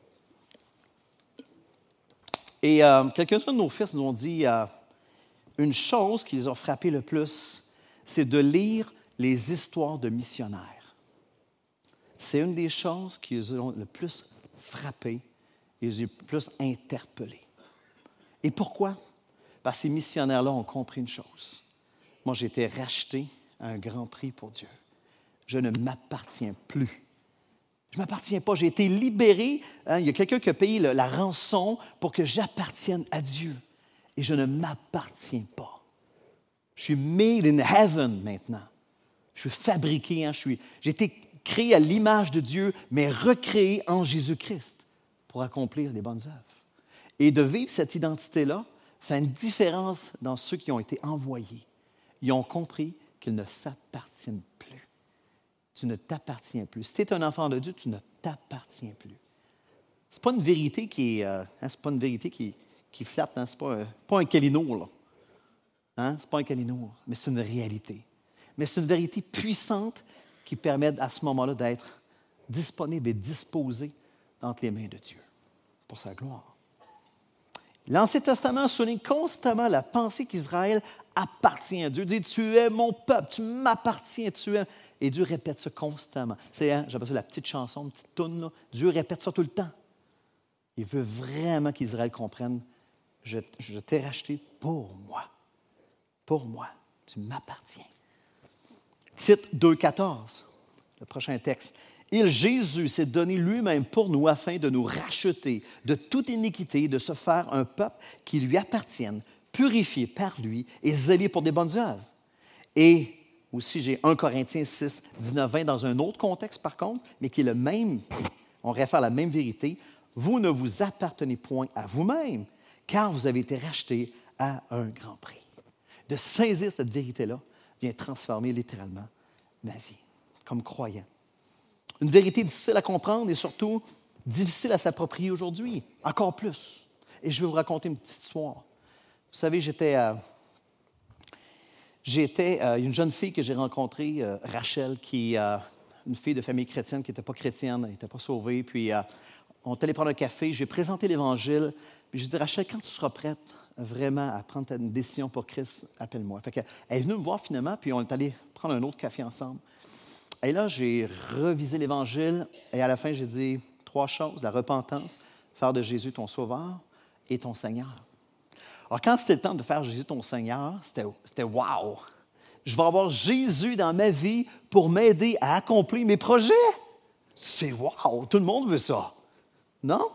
Et euh, quelques-uns de nos fils nous ont dit euh, une chose qui les a frappés le plus, c'est de lire les histoires de missionnaires. C'est une des choses qui les ont le plus frappés et les ont le plus interpellés. Et pourquoi? Parce que ces missionnaires-là ont compris une chose. Moi, j'ai été racheté à un grand prix pour Dieu. Je ne m'appartiens plus. Je ne m'appartiens pas. J'ai été libéré. Hein, il y a quelqu'un qui a payé le, la rançon pour que j'appartienne à Dieu. Et je ne m'appartiens pas. Je suis made in heaven maintenant. Je suis fabriqué. Hein, je suis, j'ai été créé à l'image de Dieu, mais recréé en Jésus-Christ pour accomplir les bonnes œuvres. Et de vivre cette identité-là fait une différence dans ceux qui ont été envoyés. Ils ont compris qu'ils ne s'appartiennent plus. Tu ne t'appartiens plus. Si tu es un enfant de Dieu, tu ne t'appartiens plus. Ce n'est pas une vérité qui est, euh, hein, c'est pas une vérité qui, qui flatte. Hein, ce n'est pas, pas un calinour, là. Hein? Ce n'est pas un calinour, mais c'est une réalité. Mais c'est une vérité puissante qui permet à ce moment-là d'être disponible et disposé entre les mains de Dieu pour sa gloire. L'Ancien Testament souligne constamment la pensée qu'Israël appartient à Dieu. Dit, tu es mon peuple, tu m'appartiens, tu es... Et Dieu répète ça constamment. C'est, hein, j'appelle ça la petite chanson, une petite toune, là. Dieu répète ça tout le temps. Il veut vraiment qu'Israël comprenne, je, je t'ai racheté pour moi. Pour moi, tu m'appartiens. Tite deux, quatorze, le prochain texte. Il, Jésus, s'est donné lui-même pour nous afin de nous racheter de toute iniquité, de se faire un peuple qui lui appartienne, purifié par lui et zélé pour des bonnes œuvres. Et aussi, j'ai un Corinthiens six, dix-neuf, vingt dans un autre contexte, par contre, mais qui est le même, on réfère à la même vérité. Vous ne vous appartenez point à vous-même, car vous avez été rachetés à un grand prix. De saisir cette vérité-là vient transformer littéralement ma vie, comme croyant. Une vérité difficile à comprendre et surtout difficile à s'approprier aujourd'hui, encore plus. Et je vais vous raconter une petite histoire. Vous savez, j'étais... Euh, J'étais euh, une jeune fille que j'ai rencontrée, euh, Rachel, qui est euh, une fille de famille chrétienne qui n'était pas chrétienne, elle n'était pas sauvée. Puis, euh, on est allé prendre un café, j'ai présenté l'Évangile. Puis, je lui ai dit, Rachel, quand tu seras prête vraiment à prendre une décision pour Christ, appelle-moi. Fait qu'elle est venue me voir finalement, puis on est allé prendre un autre café ensemble. Et là, j'ai revisé l'Évangile, et à la fin, j'ai dit trois choses, la repentance, faire de Jésus ton sauveur et ton Seigneur. Alors, quand c'était le temps de faire Jésus ton Seigneur, c'était, c'était « wow! Je vais avoir Jésus dans ma vie pour m'aider à accomplir mes projets. » C'est « wow! Tout le monde veut ça. » Non?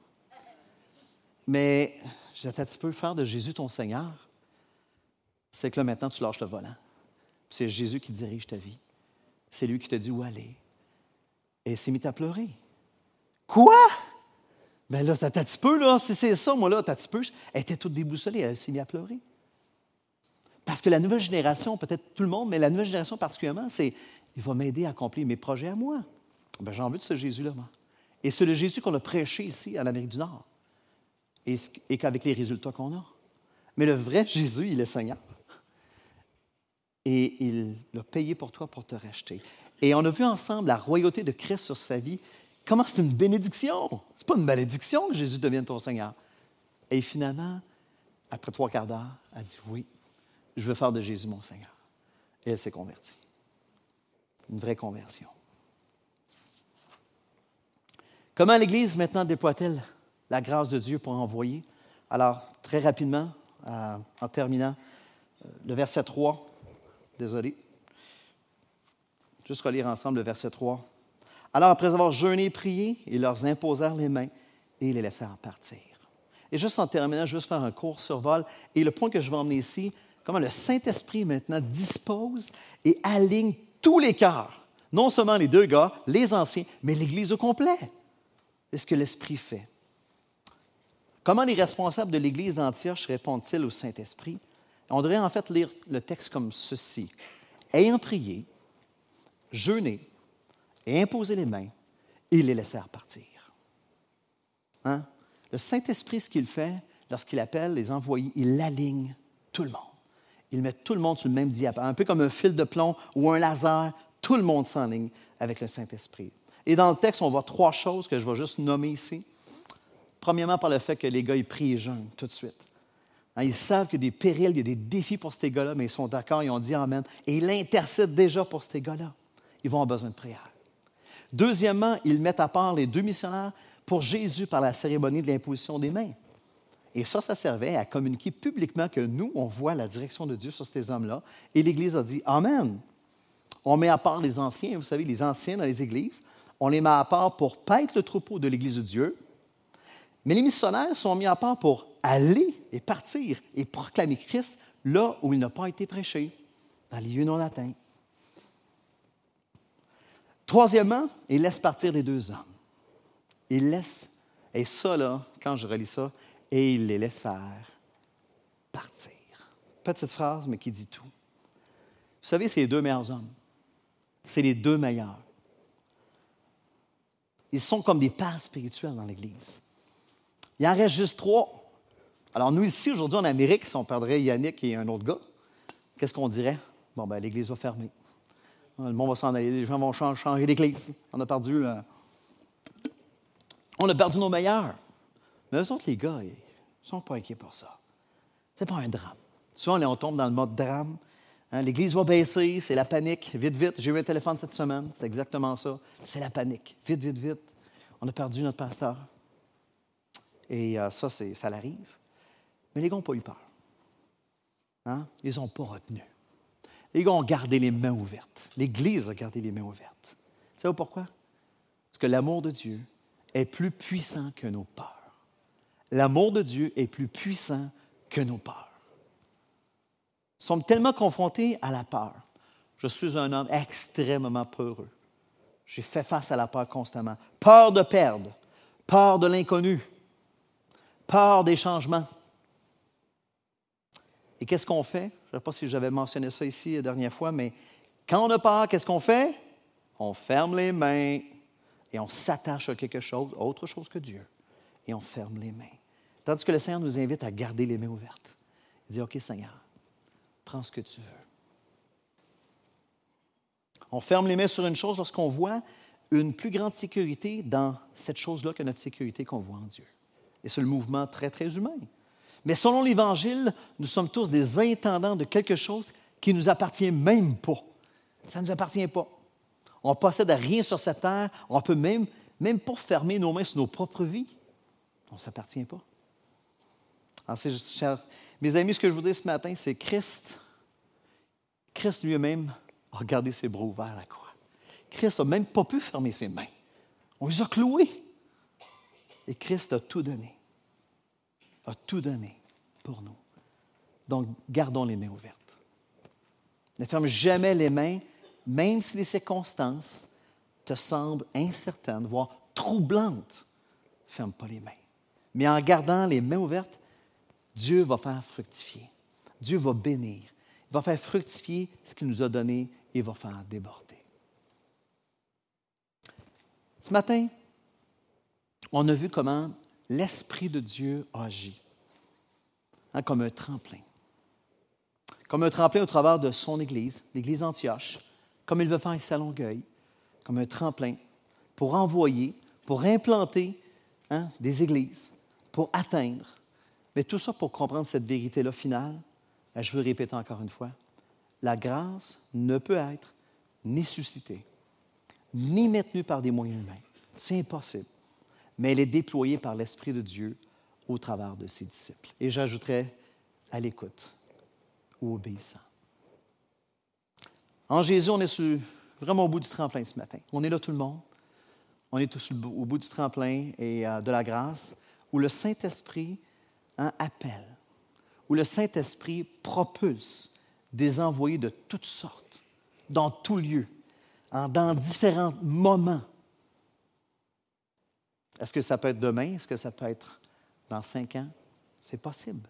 Mais, je disais, tu peux faire de Jésus ton Seigneur? C'est que là, maintenant, tu lâches le volant. C'est Jésus qui dirige ta vie. C'est lui qui te dit où aller. Et elle s'est mise à pleurer. Quoi? Bien là, t'as un petit peu, là, si c'est ça, moi, là, t'as un petit peu. Elle était toute déboussolée, elle s'est mise à pleurer. Parce que la nouvelle génération, peut-être tout le monde, mais la nouvelle génération particulièrement, c'est il va m'aider à accomplir mes projets à moi. Bien, j'en veux de ce Jésus-là, moi. Et c'est le Jésus qu'on a prêché ici, en Amérique du Nord. Et, et qu'avec les résultats qu'on a. Mais le vrai Jésus, il est Seigneur. Et il l'a payé pour toi pour te racheter. Et on a vu ensemble la royauté de Christ sur sa vie. Comment c'est une bénédiction? Ce n'est pas une malédiction que Jésus devienne ton Seigneur. Et finalement, après trois quarts d'heure, elle a dit oui, je veux faire de Jésus mon Seigneur. Et elle s'est convertie. Une vraie conversion. Comment l'Église maintenant déploie-t-elle la grâce de Dieu pour envoyer? Alors, très rapidement, euh, en terminant, euh, le verset trois. Désolé. Juste relire ensemble le verset trois. Alors, après avoir jeûné et prié, ils leur imposèrent les mains et les laissèrent partir. Et juste en terminant, juste faire un court survol. Et le point que je vais emmener ici, comment le Saint-Esprit maintenant dispose et aligne tous les cœurs. Non seulement les deux gars, les anciens, mais l'Église au complet. C'est ce que l'Esprit fait. Comment les responsables de l'Église d'Antioche répondent-ils au Saint-Esprit? On devrait en fait lire le texte comme ceci. Ayant prié, jeûné et imposé les mains, ils les laissèrent partir. Hein? Le Saint-Esprit, ce qu'il fait, lorsqu'il appelle les envoyés, il aligne tout le monde. Il met tout le monde sur le même diapason, un peu comme un fil de plomb ou un laser. Tout le monde s'enligne avec le Saint-Esprit. Et dans le texte, on voit trois choses que je vais juste nommer ici. Premièrement, par le fait que les gars, ils prient et jeûnent tout de suite. Hein, ils savent qu'il y a des périls, il y a des défis pour ces gars-là, mais ils sont d'accord, ils ont dit Amen. Et ils intercèdent déjà pour ces gars-là. Ils vont avoir besoin de prière. Deuxièmement, ils mettent à part les deux missionnaires pour Jésus par la cérémonie de l'imposition des mains. Et ça, ça servait à communiquer publiquement que nous, on voit la direction de Dieu sur ces hommes-là. Et l'Église a dit Amen. On met à part les anciens, vous savez, les anciens dans les églises, on les met à part pour paître le troupeau de l'Église de Dieu. Mais les missionnaires sont mis à part pour aller et partir et proclamer Christ là où il n'a pas été prêché, dans les lieux non atteints. Troisièmement, il laisse partir les deux hommes. Il laisse, et ça là, quand je relis ça, et il les laissèrent partir. Petite phrase, mais qui dit tout. Vous savez, c'est les deux meilleurs hommes. C'est les deux meilleurs. Ils sont comme des pères spirituels dans l'Église. Il en reste juste trois. Alors, nous, ici, aujourd'hui, en Amérique, si on perdrait Yannick et un autre gars, qu'est-ce qu'on dirait? Bon, bien, l'Église va fermer. Le monde va s'en aller, les gens vont changer d'Église. On a perdu, là. On a perdu nos meilleurs. Mais eux autres, les gars, ils ne sont pas inquiets pour ça. Ce n'est pas un drame. Souvent, on tombe dans le mode drame. Hein, L'Église va baisser, c'est la panique. Vite, vite. J'ai eu un téléphone cette semaine. C'est exactement ça. C'est la panique. Vite, vite, vite. On a perdu notre pasteur. Et euh, ça, c'est, ça l'arrive. Mais les gars n'ont pas eu peur. Hein? Ils n'ont pas retenu. Les gars ont gardé les mains ouvertes. L'Église a gardé les mains ouvertes. Vous savez pourquoi? Parce que l'amour de Dieu est plus puissant que nos peurs. L'amour de Dieu est plus puissant que nos peurs. Nous sommes tellement confrontés à la peur. Je suis un homme extrêmement peureux. J'ai fait face à la peur constamment. Peur de perdre, peur de l'inconnu, peur des changements. Et qu'est-ce qu'on fait? Je ne sais pas si j'avais mentionné ça ici la dernière fois, mais quand on a peur, qu'est-ce qu'on fait? On ferme les mains et on s'attache à quelque chose, autre chose que Dieu, et on ferme les mains. Tandis que le Seigneur nous invite à garder les mains ouvertes. Il dit, OK, Seigneur, prends ce que tu veux. On ferme les mains sur une chose lorsqu'on voit une plus grande sécurité dans cette chose-là que notre sécurité qu'on voit en Dieu. Et c'est le mouvement très, très humain. Mais selon l'Évangile, nous sommes tous des intendants de quelque chose qui ne nous appartient même pas. Ça ne nous appartient pas. On ne possède rien sur cette terre. On peut même, même pas fermer nos mains sur nos propres vies. On ne s'appartient pas. Alors, c'est, chers, mes amis, ce que je vous dis ce matin, c'est Christ. Christ lui-même a gardé ses bras ouverts à la croix. Christ n'a même pas pu fermer ses mains. On les a cloués. Et Christ a tout donné. A tout donné pour nous. Donc, gardons les mains ouvertes. Ne ferme jamais les mains, même si les circonstances te semblent incertaines, voire troublantes. Ferme pas les mains. Mais en gardant les mains ouvertes, Dieu va faire fructifier. Dieu va bénir. Il va faire fructifier ce qu'il nous a donné et va faire déborder. Ce matin, on a vu comment l'Esprit de Dieu agit, hein, comme un tremplin. Comme un tremplin au travers de son Église, l'Église d'Antioche, comme il veut faire ici à Longueuil, comme un tremplin pour envoyer, pour implanter hein, des églises, pour atteindre. Mais tout ça pour comprendre cette vérité-là finale, je veux répéter encore une fois, la grâce ne peut être ni suscitée, ni maintenue par des moyens humains. C'est impossible. Mais elle est déployée par l'Esprit de Dieu au travers de ses disciples. Et j'ajouterais à l'écoute ou obéissant. En Jésus, on est sur, vraiment au bout du tremplin ce matin. On est là tout le monde. On est tous au bout du tremplin et euh, de la grâce où le Saint-Esprit hein, appelle, où le Saint-Esprit propulse des envoyés de toutes sortes, dans tout lieu, en, dans différents moments. Est-ce que ça peut être demain? Est-ce que ça peut être dans cinq ans? C'est possible.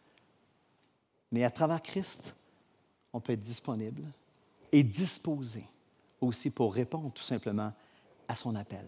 Mais à travers Christ, on peut être disponible et disposé aussi pour répondre tout simplement à son appel.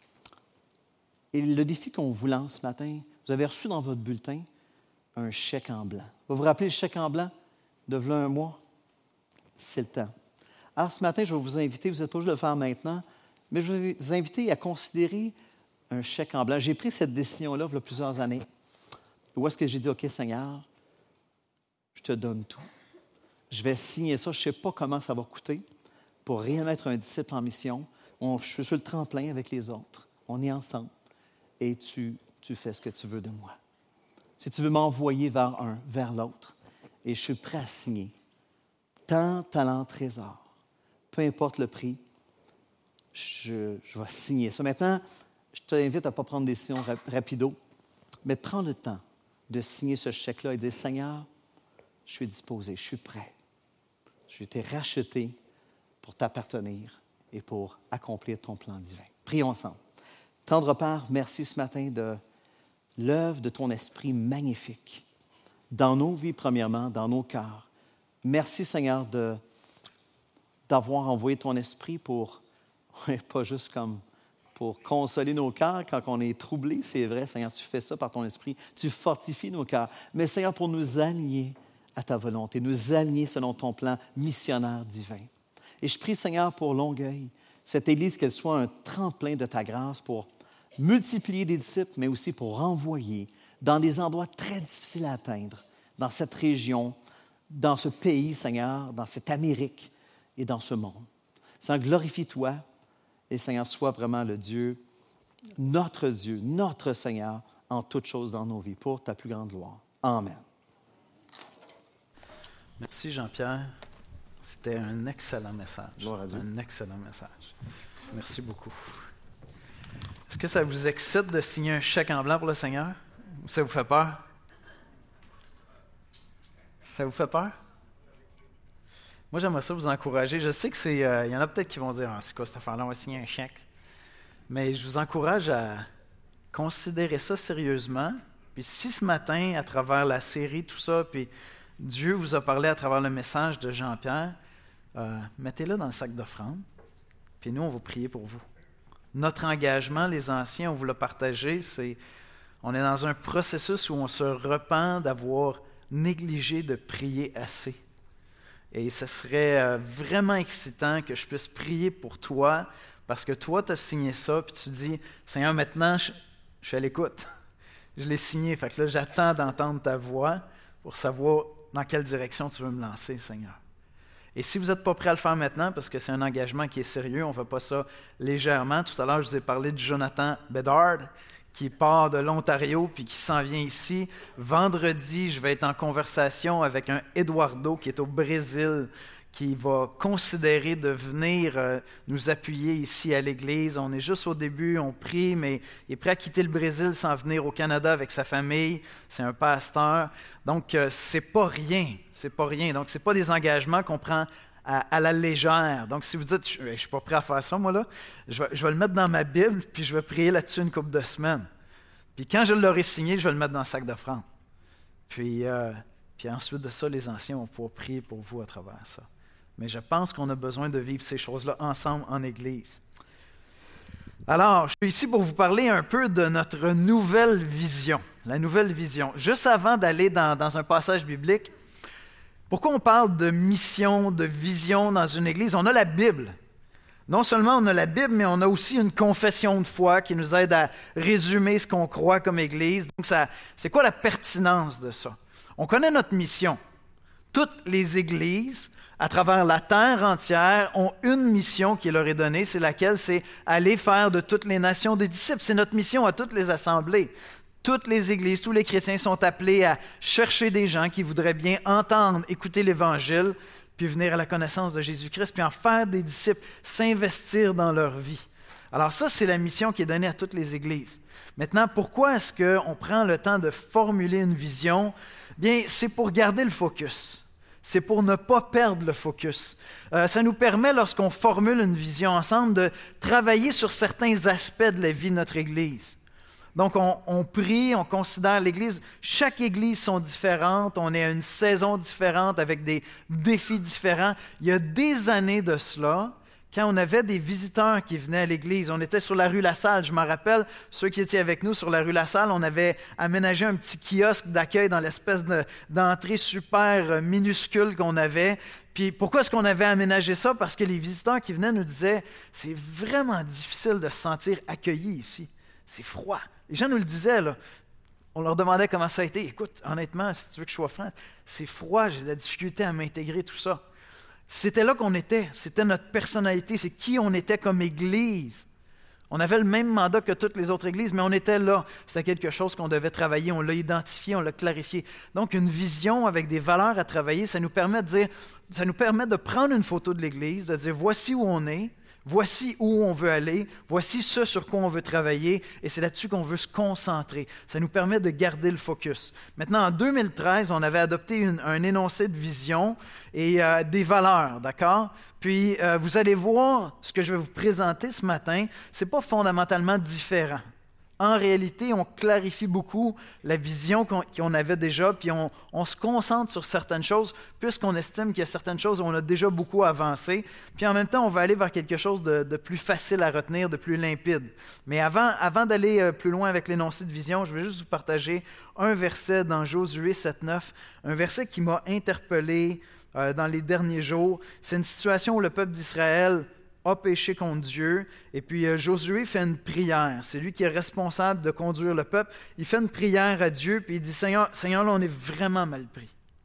Et le défi qu'on vous lance ce matin, vous avez reçu dans votre bulletin un chèque en blanc. Vous vous rappelez le chèque en blanc de v'là un mois? C'est le temps. Alors ce matin, je vais vous inviter, vous n'êtes pas obligé de le faire maintenant, mais je vais vous inviter à considérer un chèque en blanc. J'ai pris cette décision-là il y a plusieurs années. Où est-ce que j'ai dit, OK, Seigneur, je te donne tout. Je vais signer ça. Je ne sais pas comment ça va coûter pour réellement être un disciple en mission. On, je suis sur le tremplin avec les autres. On est ensemble. Et tu, tu fais ce que tu veux de moi. Si tu veux m'envoyer vers un, vers l'autre, et je suis prêt à signer. Temps, talent, trésor. Peu importe le prix, je, je vais signer ça. Maintenant, je t'invite à ne pas prendre des décisions rap- rapido, mais prends le temps de signer ce chèque-là et dire, Seigneur, je suis disposé, je suis prêt. J'ai été racheté pour t'appartenir et pour accomplir ton plan divin. Prions ensemble. Tendre Père, merci ce matin de l'œuvre de ton esprit magnifique dans nos vies, premièrement, dans nos cœurs. Merci, Seigneur, de, d'avoir envoyé ton esprit pour, pas juste comme pour consoler nos cœurs quand on est troublé, c'est vrai, Seigneur, tu fais ça par ton esprit, tu fortifies nos cœurs, mais Seigneur, pour nous aligner à ta volonté, nous aligner selon ton plan missionnaire divin. Et je prie, Seigneur, pour Longueuil, cette Église, qu'elle soit un tremplin de ta grâce pour multiplier des disciples, mais aussi pour envoyer dans des endroits très difficiles à atteindre, dans cette région, dans ce pays, Seigneur, dans cette Amérique et dans ce monde. Seigneur, glorifie-toi et Seigneur, sois vraiment le Dieu, notre Dieu, notre Seigneur, en toutes choses dans nos vies, pour ta plus grande gloire. Amen. Merci Jean-Pierre. C'était un excellent message. Gloire à Dieu. Un excellent message. Merci beaucoup. Est-ce que ça vous excite de signer un chèque en blanc pour le Seigneur? Ou ça vous fait peur? Ça vous fait peur? Moi, j'aimerais ça vous encourager. Je sais que c'est... Euh, il y en a peut-être qui vont dire ah, « c'est quoi cette affaire-là, on va signer un chèque. » Mais je vous encourage à considérer ça sérieusement. Puis si ce matin, à travers la série, tout ça, puis Dieu vous a parlé à travers le message de Jean-Pierre, euh, mettez-le dans le sac d'offrande, puis nous, on va prier pour vous. Notre engagement, les anciens, on vous l'a partagé, c'est on est dans un processus où on se repent d'avoir négligé de prier assez. Et ce serait euh, vraiment excitant que je puisse prier pour toi, parce que toi, tu as signé ça, puis tu dis, Seigneur, maintenant, je, je suis à l'écoute. Je l'ai signé, fait que là, j'attends d'entendre ta voix pour savoir dans quelle direction tu veux me lancer, Seigneur. Et si vous n'êtes pas prêt à le faire maintenant, parce que c'est un engagement qui est sérieux, on ne fait pas ça légèrement. Tout à l'heure, je vous ai parlé de Jonathan Bedard, qui part de l'Ontario puis qui s'en vient ici. Vendredi, je vais être en conversation avec un Eduardo qui est au Brésil, qui va considérer de venir euh, nous appuyer ici à l'Église. On est juste au début, on prie, mais il est prêt à quitter le Brésil sans venir au Canada avec sa famille. C'est un pasteur. Donc, euh, c'est pas rien. C'est pas rien. Donc, c'est pas des engagements qu'on prend à, à la légère. Donc, si vous dites, je ne suis pas prêt à faire ça, moi, là, je vais, je vais le mettre dans ma Bible, puis je vais prier là-dessus une couple de semaines. Puis quand je l'aurai signé, je vais le mettre dans le sac d'offrande. Puis, euh, puis ensuite de ça, les anciens vont pouvoir prier pour vous à travers ça. Mais je pense qu'on a besoin de vivre ces choses-là ensemble en Église. Alors, je suis ici pour vous parler un peu de notre nouvelle vision. La nouvelle vision. Juste avant d'aller dans, dans un passage biblique, pourquoi on parle de mission, de vision dans une Église? On a la Bible. Non seulement on a la Bible, mais on a aussi une confession de foi qui nous aide à résumer ce qu'on croit comme Église. Donc, ça, c'est quoi la pertinence de ça? On connaît notre mission. Toutes les Églises, à travers la terre entière, ont une mission qui leur est donnée, c'est laquelle? C'est aller faire de toutes les nations des disciples. C'est notre mission à toutes les assemblées. Toutes les Églises, tous les chrétiens sont appelés à chercher des gens qui voudraient bien entendre, écouter l'Évangile, puis venir à la connaissance de Jésus-Christ, puis en faire des disciples, s'investir dans leur vie. Alors ça, c'est la mission qui est donnée à toutes les églises. Maintenant, pourquoi est-ce qu'on prend le temps de formuler une vision? Bien, c'est pour garder le focus. C'est pour ne pas perdre le focus. Euh, ça nous permet, lorsqu'on formule une vision ensemble, de travailler sur certains aspects de la vie de notre Église. Donc, on, on prie, on considère l'Église. Chaque Église sont différentes. On est à une saison différente avec des défis différents. Il y a des années de cela, quand on avait des visiteurs qui venaient à l'Église, on était sur la rue La Salle. Je me rappelle, ceux qui étaient avec nous sur la rue La Salle, on avait aménagé un petit kiosque d'accueil dans l'espèce de, d'entrée super minuscule qu'on avait. Puis pourquoi est-ce qu'on avait aménagé ça? Parce que les visiteurs qui venaient nous disaient « C'est vraiment difficile de se sentir accueilli ici. C'est froid. » Les gens nous le disaient, là. On leur demandait comment ça a été. « Écoute, honnêtement, si tu veux que je sois franc, c'est froid, j'ai de la difficulté à m'intégrer, tout ça. » C'était là qu'on était, c'était notre personnalité, c'est qui on était comme Église. On avait le même mandat que toutes les autres églises, mais on était là. C'était quelque chose qu'on devait travailler, on l'a identifié, on l'a clarifié. Donc, une vision avec des valeurs à travailler, ça nous permet de dire, ça nous permet de prendre une photo de l'Église, de dire voici où on est, voici où on veut aller, voici ce sur quoi on veut travailler, et c'est là-dessus qu'on veut se concentrer. Ça nous permet de garder le focus. Maintenant, en deux mille treize, on avait adopté une, un énoncé de vision et euh, des valeurs, d'accord? Puis, euh, vous allez voir ce que je vais vous présenter ce matin, ce n'est pas fondamentalement différent. En réalité, on clarifie beaucoup la vision qu'on, qu'on avait déjà, puis on, on se concentre sur certaines choses, puisqu'on estime qu'il y a certaines choses où on a déjà beaucoup avancé. Puis en même temps, on va aller vers quelque chose de, de plus facile à retenir, de plus limpide. Mais avant, avant d'aller plus loin avec l'énoncé de vision, je vais juste vous partager un verset dans Josué sept neuf, un verset qui m'a interpellé euh, dans les derniers jours. C'est une situation où le peuple d'Israël a péché contre Dieu, et puis euh, Josué fait une prière. C'est lui qui est responsable de conduire le peuple. Il fait une prière à Dieu, puis il dit, Seigneur, Seigneur, là, on est vraiment mal pris.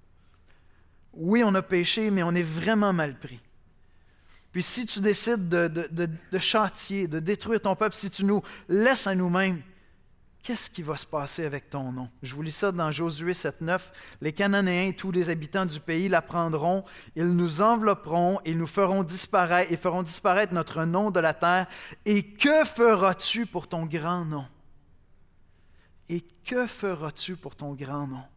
Oui, on a péché, mais on est vraiment mal pris. Puis si tu décides de, de, de, de châtier, de détruire ton peuple, si tu nous laisses à nous-mêmes, qu'est-ce qui va se passer avec ton nom? Je vous lis ça dans Josué sept neuf. Les Cananéens et tous les habitants du pays la prendront, ils nous envelopperont, ils nous feront disparaître, ils feront disparaître notre nom de la terre. Et que feras-tu pour ton grand nom? Et que feras-tu pour ton grand nom?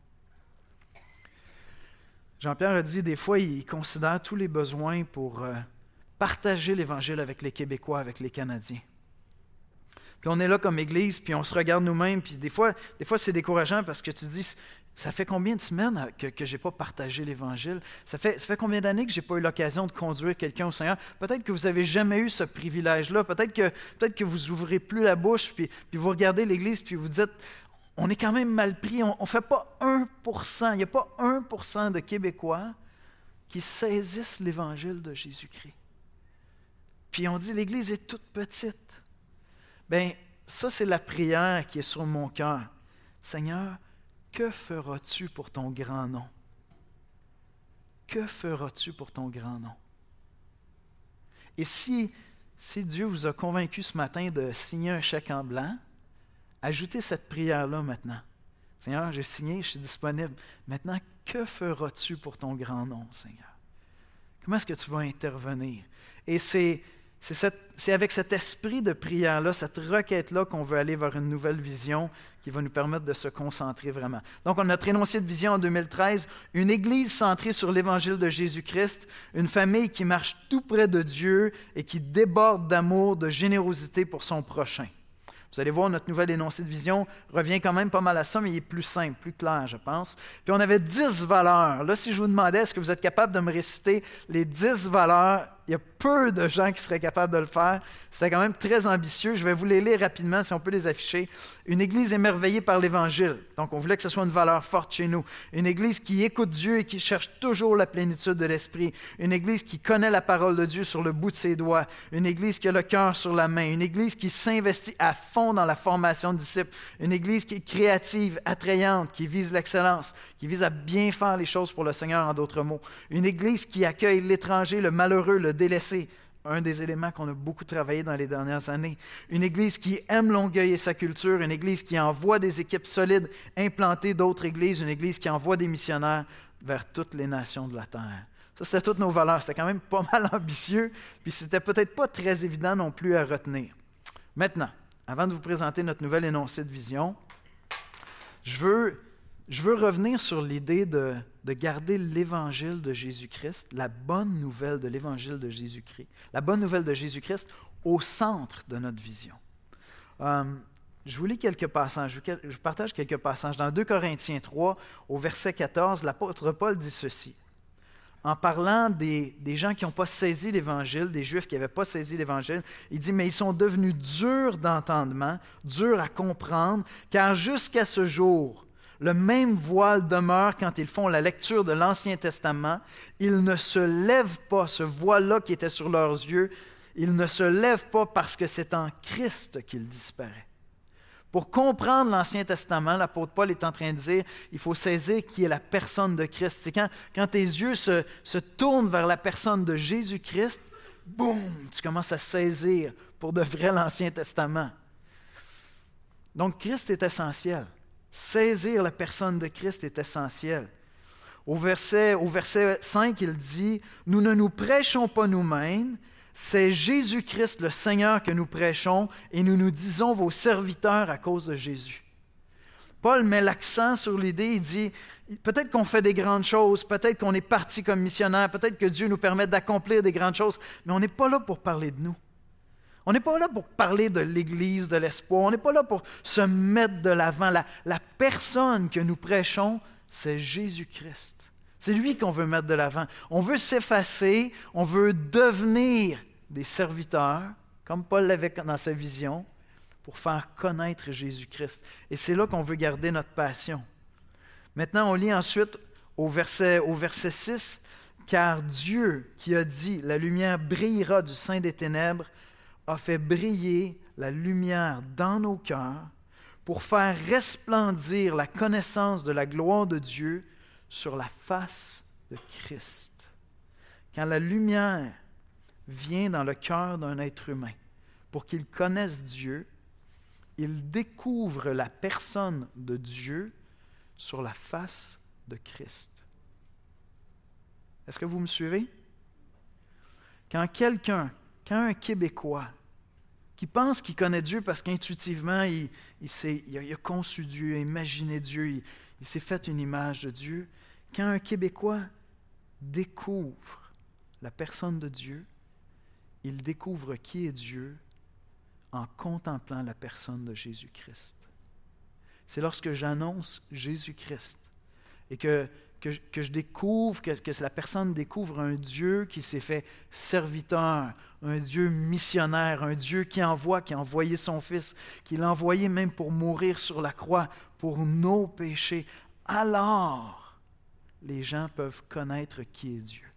Jean-Pierre a dit, des fois, il considère tous les besoins pour euh, partager l'Évangile avec les Québécois, avec les Canadiens. Puis on est là comme Église, puis on se regarde nous-mêmes, puis des fois, des fois c'est décourageant parce que tu te dis, ça fait combien de semaines que, que je n'ai pas partagé l'Évangile? Ça fait, ça fait combien d'années que je n'ai pas eu l'occasion de conduire quelqu'un au Seigneur? Peut-être que vous n'avez jamais eu ce privilège-là. Peut-être que, peut-être que vous n'ouvrez plus la bouche, puis, puis vous regardez l'Église, puis vous dites, on est quand même mal pris. On ne fait pas un pour cent. Il n'y a pas un pour cent de Québécois qui saisissent l'Évangile de Jésus-Christ. Puis on dit, l'Église est toute petite. Bien, ça, c'est la prière qui est sur mon cœur. Seigneur, que feras-tu pour ton grand nom? Que feras-tu pour ton grand nom? Et si, si Dieu vous a convaincu ce matin de signer un chèque en blanc, ajoutez cette prière-là maintenant. Seigneur, j'ai signé, je suis disponible. Maintenant, que feras-tu pour ton grand nom, Seigneur? Comment est-ce que tu vas intervenir? Et c'est... C'est, cette, c'est avec cet esprit de prière-là, cette requête-là qu'on veut aller vers une nouvelle vision qui va nous permettre de se concentrer vraiment. Donc, on a notre énoncé de vision en deux mille treize, une Église centrée sur l'Évangile de Jésus-Christ, une famille qui marche tout près de Dieu et qui déborde d'amour, de générosité pour son prochain. Vous allez voir, notre nouvel énoncé de vision revient quand même pas mal à ça, mais il est plus simple, plus clair, je pense. Puis on avait dix valeurs. Là, si je vous demandais, est-ce que vous êtes capable de me réciter les dix valeurs? Il y a peu de gens qui seraient capables de le faire. C'était quand même très ambitieux. Je vais vous les lire rapidement, si on peut les afficher. Une Église émerveillée par l'Évangile. Donc, on voulait que ce soit une valeur forte chez nous. Une Église qui écoute Dieu et qui cherche toujours la plénitude de l'Esprit. Une Église qui connaît la parole de Dieu sur le bout de ses doigts. Une Église qui a le cœur sur la main. Une Église qui s'investit à fond dans la formation de disciples. Une Église qui est créative, attrayante, qui vise l'excellence, qui vise à bien faire les choses pour le Seigneur, en d'autres mots. Une Église qui accueille l'étranger, le malheureux, le délaissé. Un des éléments qu'on a beaucoup travaillé dans les dernières années. Une Église qui aime Longueuil et sa culture, une Église qui envoie des équipes solides implanter d'autres églises, une Église qui envoie des missionnaires vers toutes les nations de la terre. Ça, c'était toutes nos valeurs. C'était quand même pas mal ambitieux, puis c'était peut-être pas très évident non plus à retenir. Maintenant, avant de vous présenter notre nouvel énoncé de vision, je veux, je veux revenir sur l'idée de, de garder l'Évangile de Jésus-Christ, la bonne nouvelle de l'Évangile de Jésus-Christ, la bonne nouvelle de Jésus-Christ au centre de notre vision. Euh, je vous lis quelques passages, je vous partage quelques passages. Dans deux Corinthiens trois, au verset quatorze, l'apôtre Paul dit ceci. En parlant des, des gens qui n'ont pas saisi l'Évangile, des Juifs qui n'avaient pas saisi l'Évangile, il dit « Mais ils sont devenus durs d'entendement, durs à comprendre, car jusqu'à ce jour, le même voile demeure quand ils font la lecture de l'Ancien Testament. Ils ne se lèvent pas, ce voile-là qui était sur leurs yeux, il ne se lève pas parce que c'est en Christ qu'il disparaît. » Pour comprendre l'Ancien Testament, l'apôtre Paul est en train de dire, il faut saisir qui est la personne de Christ. C'est quand, quand tes yeux se, se tournent vers la personne de Jésus-Christ, boum, tu commences à saisir pour de vrai l'Ancien Testament. Donc, Christ est essentiel. Saisir la personne de Christ est essentiel. Au verset, au verset cinq, il dit, « Nous ne nous prêchons pas nous-mêmes, c'est Jésus-Christ le Seigneur que nous prêchons et nous nous disons vos serviteurs à cause de Jésus. » Paul met l'accent sur l'idée, il dit, peut-être qu'on fait des grandes choses, peut-être qu'on est parti comme missionnaire, peut-être que Dieu nous permet d'accomplir des grandes choses, mais on n'est pas là pour parler de nous. On n'est pas là pour parler de l'Église, de l'espoir, on n'est pas là pour se mettre de l'avant. La, la personne que nous prêchons, c'est Jésus-Christ. C'est lui qu'on veut mettre de l'avant. On veut s'effacer, on veut devenir des serviteurs, comme Paul l'avait dans sa vision, pour faire connaître Jésus-Christ. Et c'est là qu'on veut garder notre passion. Maintenant, on lit ensuite au verset, au verset six, « Car Dieu qui a dit, la lumière brillera du sein des ténèbres, a fait briller la lumière dans nos cœurs pour faire resplendir la connaissance de la gloire de Dieu sur la face de Christ. » Quand la lumière vient dans le cœur d'un être humain pour qu'il connaisse Dieu, il découvre la personne de Dieu sur la face de Christ. Est-ce que vous me suivez? Quand quelqu'un, quand un Québécois qui pense qu'il connaît Dieu parce qu'intuitivement, il, il, sait, il, a, il a conçu Dieu, il a imaginé Dieu, il, il s'est fait une image de Dieu, quand un Québécois découvre la personne de Dieu, il découvre qui est Dieu en contemplant la personne de Jésus-Christ. C'est lorsque j'annonce Jésus-Christ et que, que, que je découvre, que, que la personne découvre un Dieu qui s'est fait serviteur, un Dieu missionnaire, un Dieu qui envoie, qui a envoyé son Fils, qui l'a envoyé même pour mourir sur la croix pour nos péchés. Alors, les gens peuvent connaître qui est Dieu.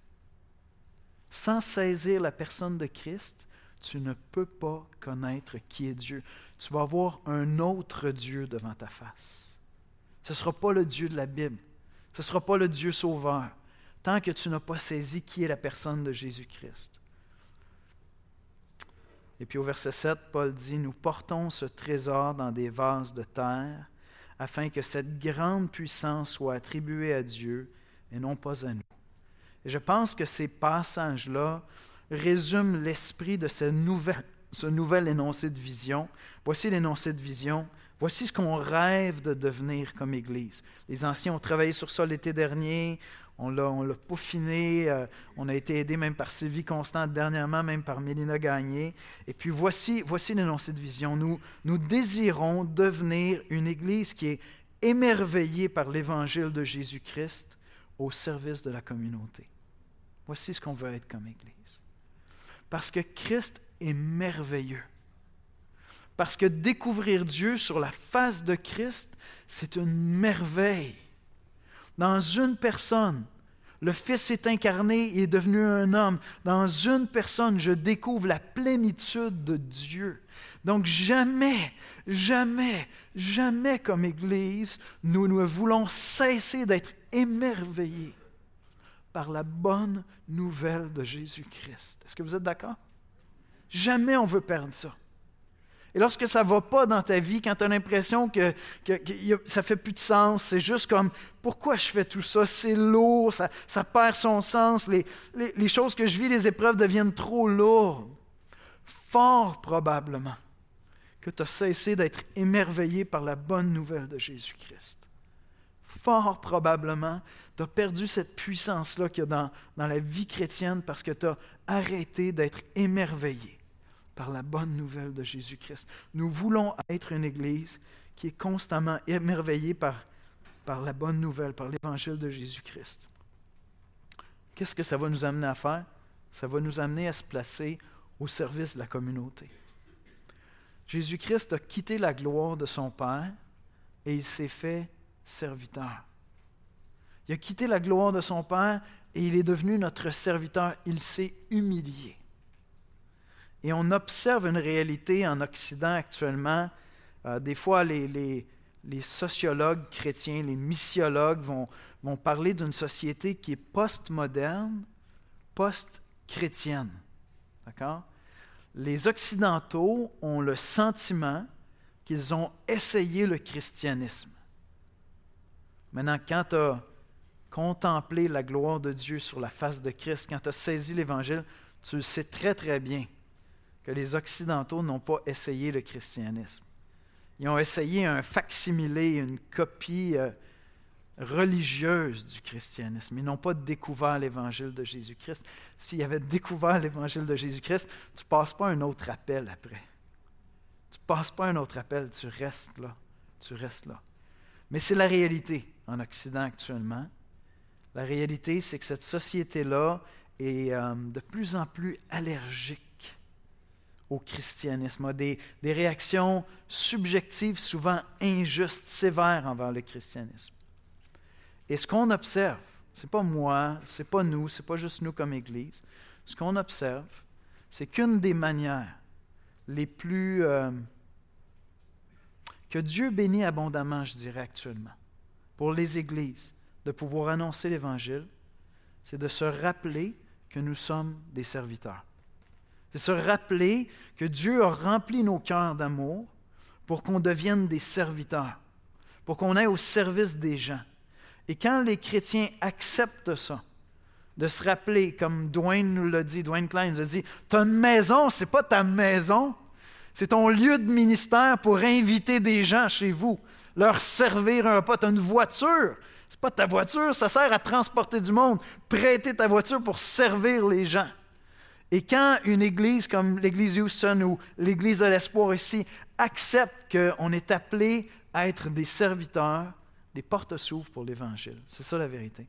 Sans saisir la personne de Christ, tu ne peux pas connaître qui est Dieu. Tu vas avoir un autre Dieu devant ta face. Ce ne sera pas le Dieu de la Bible. Ce ne sera pas le Dieu sauveur, tant que tu n'as pas saisi qui est la personne de Jésus-Christ. Et puis au verset sept, Paul dit, « Nous portons ce trésor dans des vases de terre, afin que cette grande puissance soit attribuée à Dieu et non pas à nous. » Et je pense que ces passages-là résument l'esprit de ce nouvel, ce nouvel énoncé de vision. Voici l'énoncé de vision. Voici ce qu'on rêve de devenir comme Église. Les anciens ont travaillé sur ça l'été dernier. On l'a, on l'a peaufiné. Euh, on a été aidé même par Sylvie Constant dernièrement, même par Mélina Gagné. Et puis voici, voici l'énoncé de vision. Nous, nous désirons devenir une Église qui est émerveillée par l'Évangile de Jésus-Christ au service de la communauté. Voici ce qu'on veut être comme Église. Parce que Christ est merveilleux. Parce que découvrir Dieu sur la face de Christ, c'est une merveille. Dans une personne, le Fils est incarné, il est devenu un homme. Dans une personne, je découvre la plénitude de Dieu. Donc jamais, jamais, jamais comme Église, nous ne voulons cesser d'être émerveillés par la bonne nouvelle de Jésus-Christ. Est-ce que vous êtes d'accord? Jamais on veut perdre ça. Et lorsque ça ne va pas dans ta vie, quand tu as l'impression que, que, que ça ne fait plus de sens, c'est juste comme, pourquoi je fais tout ça? C'est lourd, ça, ça perd son sens, les, les, les choses que je vis, les épreuves deviennent trop lourdes. Fort probablement, que tu as cessé d'être émerveillé par la bonne nouvelle de Jésus-Christ. Fort probablement, tu as perdu cette puissance-là qu'il y a dans, dans la vie chrétienne parce que tu as arrêté d'être émerveillé par la bonne nouvelle de Jésus-Christ. Nous voulons être une Église qui est constamment émerveillée par, par la bonne nouvelle, par l'Évangile de Jésus-Christ. Qu'est-ce que ça va nous amener à faire? Ça va nous amener à se placer au service de la communauté. Jésus-Christ a quitté la gloire de son Père et il s'est fait serviteur. Il a quitté la gloire de son Père et il est devenu notre serviteur. Il s'est humilié. Et on observe une réalité en Occident actuellement. Euh, des fois, les, les, les sociologues chrétiens, les missiologues vont, vont parler d'une société qui est post-moderne, post-chrétienne. D'accord? Les Occidentaux ont le sentiment qu'ils ont essayé le christianisme. Maintenant, quand tu as contemplé la gloire de Dieu sur la face de Christ, quand tu as saisi l'Évangile, tu le sais très, très bien que les Occidentaux n'ont pas essayé le christianisme. Ils ont essayé un fac-similé, une copie euh, religieuse du christianisme. Ils n'ont pas découvert l'Évangile de Jésus-Christ. S'ils avaient découvert l'Évangile de Jésus-Christ, tu ne passes pas un autre appel après. Tu ne passes pas un autre appel, tu restes là. Tu restes là. Mais c'est la réalité en Occident actuellement. La réalité, c'est que cette société-là est euh, de plus en plus allergique au christianisme, a des, des réactions subjectives, souvent injustes, sévères envers le christianisme. Et ce qu'on observe, ce n'est pas moi, ce n'est pas nous, ce n'est pas juste nous comme Église. Ce qu'on observe, c'est qu'une des manières les plus... Euh, que Dieu bénit abondamment, je dirais actuellement, pour les Églises, de pouvoir annoncer l'Évangile, c'est de se rappeler que nous sommes des serviteurs. C'est se rappeler que Dieu a rempli nos cœurs d'amour pour qu'on devienne des serviteurs, pour qu'on aille au service des gens. Et quand les chrétiens acceptent ça, de se rappeler, comme Dwayne nous l'a dit, Dwayne Klein nous a dit, « Tu as une maison, ce n'est pas ta maison, c'est ton lieu de ministère pour inviter des gens chez vous, leur servir un repas. Tu as une voiture, ce n'est pas ta voiture, ça sert à transporter du monde, prêter ta voiture pour servir les gens. » Et quand une église comme l'église Houston ou l'église de l'Espoir ici accepte qu'on est appelé à être des serviteurs, les portes s'ouvrent pour l'Évangile. C'est ça la vérité.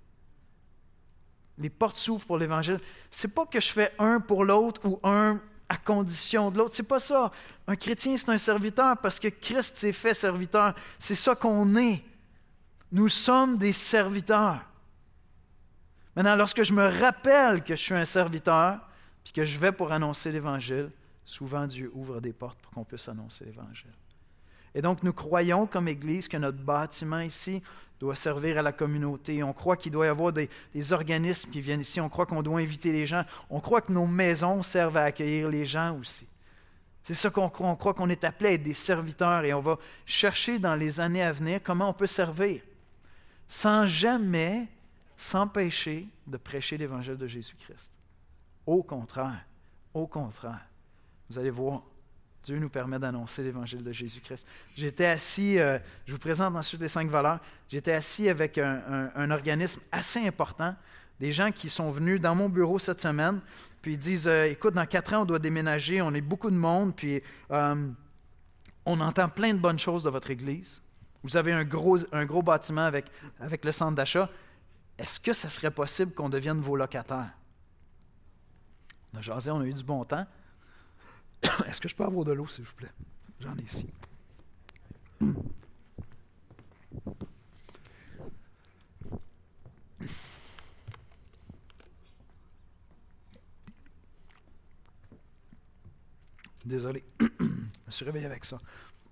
Les portes s'ouvrent pour l'Évangile. Ce n'est pas que je fais un pour l'autre ou un à condition de l'autre. C'est pas ça. Un chrétien, c'est un serviteur parce que Christ s'est fait serviteur. C'est ça qu'on est. Nous sommes des serviteurs. Maintenant, lorsque je me rappelle que je suis un serviteur, puis que je vais pour annoncer l'Évangile, souvent Dieu ouvre des portes pour qu'on puisse annoncer l'Évangile. Et donc, nous croyons comme Église que notre bâtiment ici doit servir à la communauté. On croit qu'il doit y avoir des, des organismes qui viennent ici. On croit qu'on doit inviter les gens. On croit que nos maisons servent à accueillir les gens aussi. C'est ça qu'on croit. On croit qu'on est appelé à être des serviteurs et on va chercher dans les années à venir comment on peut servir sans jamais s'empêcher de prêcher l'Évangile de Jésus-Christ. Au contraire, au contraire, vous allez voir, Dieu nous permet d'annoncer l'Évangile de Jésus-Christ. J'étais assis, euh, je vous présente ensuite les cinq valeurs, j'étais assis avec un, un, un organisme assez important, des gens qui sont venus dans mon bureau cette semaine, puis ils disent, euh, écoute, dans quatre ans, on doit déménager, on est beaucoup de monde, puis euh, on entend plein de bonnes choses de votre Église. Vous avez un gros, un gros bâtiment avec, avec le centre d'achat. Est-ce que ça serait possible qu'on devienne vos locataires? On a jasé, on a eu du bon temps. Est-ce que je peux avoir de l'eau, s'il vous plaît? J'en ai ici. Désolé. Je me suis réveillé avec ça.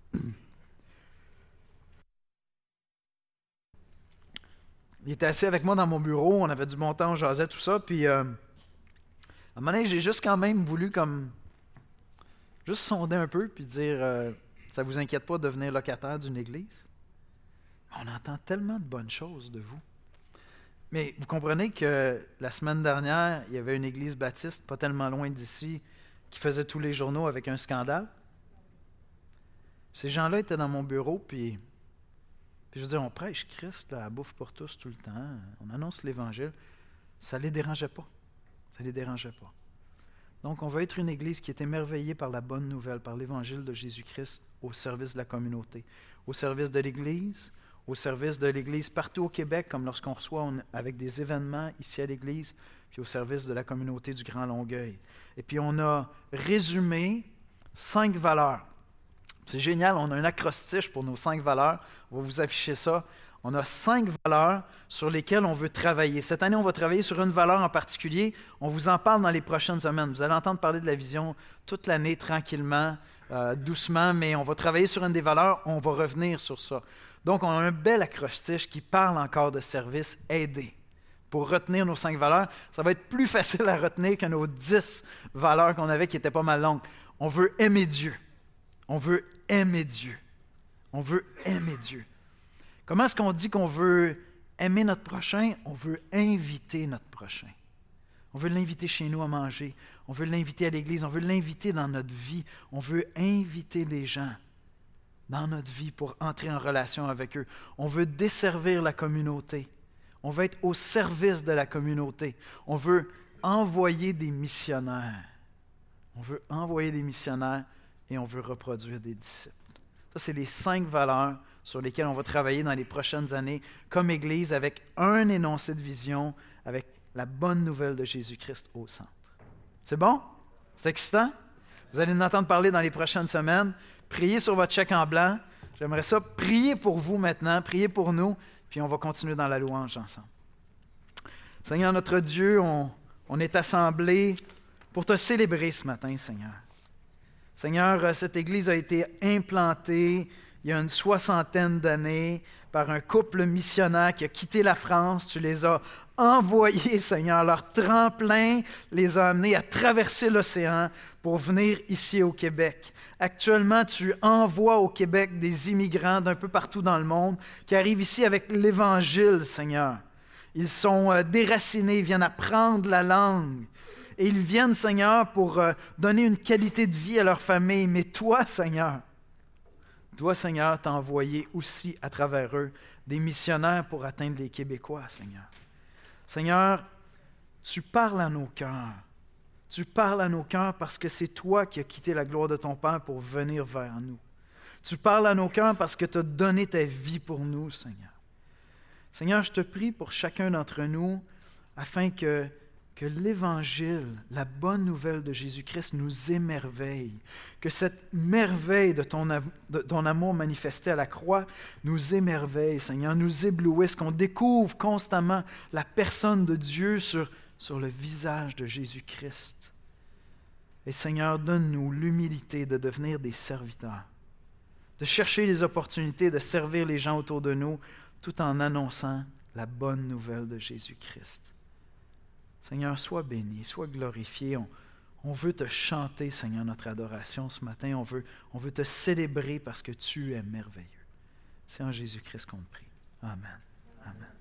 Il était assis avec moi dans mon bureau, on avait du bon temps, on jasait, tout ça, puis... Euh, à un moment donné, j'ai juste quand même voulu comme juste sonder un peu puis dire euh, ça vous inquiète pas de devenir locataire d'une église? On entend tellement de bonnes choses de vous. Mais vous comprenez que la semaine dernière, il y avait une église baptiste pas tellement loin d'ici qui faisait tous les journaux avec un scandale? Ces gens-là étaient dans mon bureau, puis, puis je veux dire, on prêche Christ, là, à bouffe pour tous tout le temps, on annonce l'Évangile. Ça ne les dérangeait pas. Ça ne les dérangeait pas. Donc, on va être une Église qui est émerveillée par la bonne nouvelle, par l'Évangile de Jésus-Christ au service de la communauté, au service de l'Église, au service de l'Église partout au Québec, comme lorsqu'on reçoit on, avec des événements ici à l'Église, puis au service de la communauté du Grand Longueuil. Et puis, on a résumé cinq valeurs. C'est génial, on a un acrostiche pour nos cinq valeurs. On va vous afficher ça. On a cinq valeurs sur lesquelles on veut travailler. Cette année, on va travailler sur une valeur en particulier. On vous en parle dans les prochaines semaines. Vous allez entendre parler de la vision toute l'année, tranquillement, euh, doucement, mais on va travailler sur une des valeurs. On va revenir sur ça. Donc, on a un bel acrostiche qui parle encore de service aidé. Pour retenir nos cinq valeurs, ça va être plus facile à retenir que nos dix valeurs qu'on avait qui étaient pas mal longues. On veut aimer Dieu. On veut aimer Dieu. On veut aimer Dieu. Comment est-ce qu'on dit qu'on veut aimer notre prochain? On veut inviter notre prochain. On veut l'inviter chez nous à manger. On veut l'inviter à l'église. On veut l'inviter dans notre vie. On veut inviter les gens dans notre vie pour entrer en relation avec eux. On veut desservir la communauté. On veut être au service de la communauté. On veut envoyer des missionnaires. On veut envoyer des missionnaires et on veut reproduire des disciples. Ça, c'est les cinq valeurs sur lesquelles on va travailler dans les prochaines années comme Église avec un énoncé de vision, avec la bonne nouvelle de Jésus-Christ au centre. C'est bon? C'est excitant? Vous allez en entendre parler dans les prochaines semaines. Priez sur votre chèque en blanc. J'aimerais ça prier pour vous maintenant, prier pour nous, puis on va continuer dans la louange ensemble. Seigneur notre Dieu, on, on est assemblés pour te célébrer ce matin, Seigneur. Seigneur, cette Église a été implantée il y a une soixantaine d'années par un couple missionnaire qui a quitté la France. Tu les as envoyés, Seigneur. Leur tremplin les a amenés à traverser l'océan pour venir ici au Québec. Actuellement, tu envoies au Québec des immigrants d'un peu partout dans le monde qui arrivent ici avec l'Évangile, Seigneur. Ils sont déracinés, ils viennent apprendre la langue. Et ils viennent, Seigneur, pour donner une qualité de vie à leur famille. Mais toi, Seigneur, toi, Seigneur, t'as envoyé aussi à travers eux des missionnaires pour atteindre les Québécois, Seigneur. Seigneur, tu parles à nos cœurs. Tu parles à nos cœurs parce que c'est toi qui as quitté la gloire de ton Père pour venir vers nous. Tu parles à nos cœurs parce que tu as donné ta vie pour nous, Seigneur. Seigneur, je te prie pour chacun d'entre nous afin que que l'Évangile, la bonne nouvelle de Jésus-Christ nous émerveille, que cette merveille de ton, de ton amour manifesté à la croix nous émerveille, Seigneur, nous éblouisse, qu'on découvre constamment la personne de Dieu sur, sur le visage de Jésus-Christ. Et Seigneur, donne-nous l'humilité de devenir des serviteurs, de chercher les opportunités de servir les gens autour de nous, tout en annonçant la bonne nouvelle de Jésus-Christ. Seigneur, sois béni, sois glorifié. On, on veut te chanter, Seigneur, notre adoration ce matin. On veut, on veut te célébrer parce que tu es merveilleux. C'est en Jésus-Christ qu'on te prie. Amen. Amen.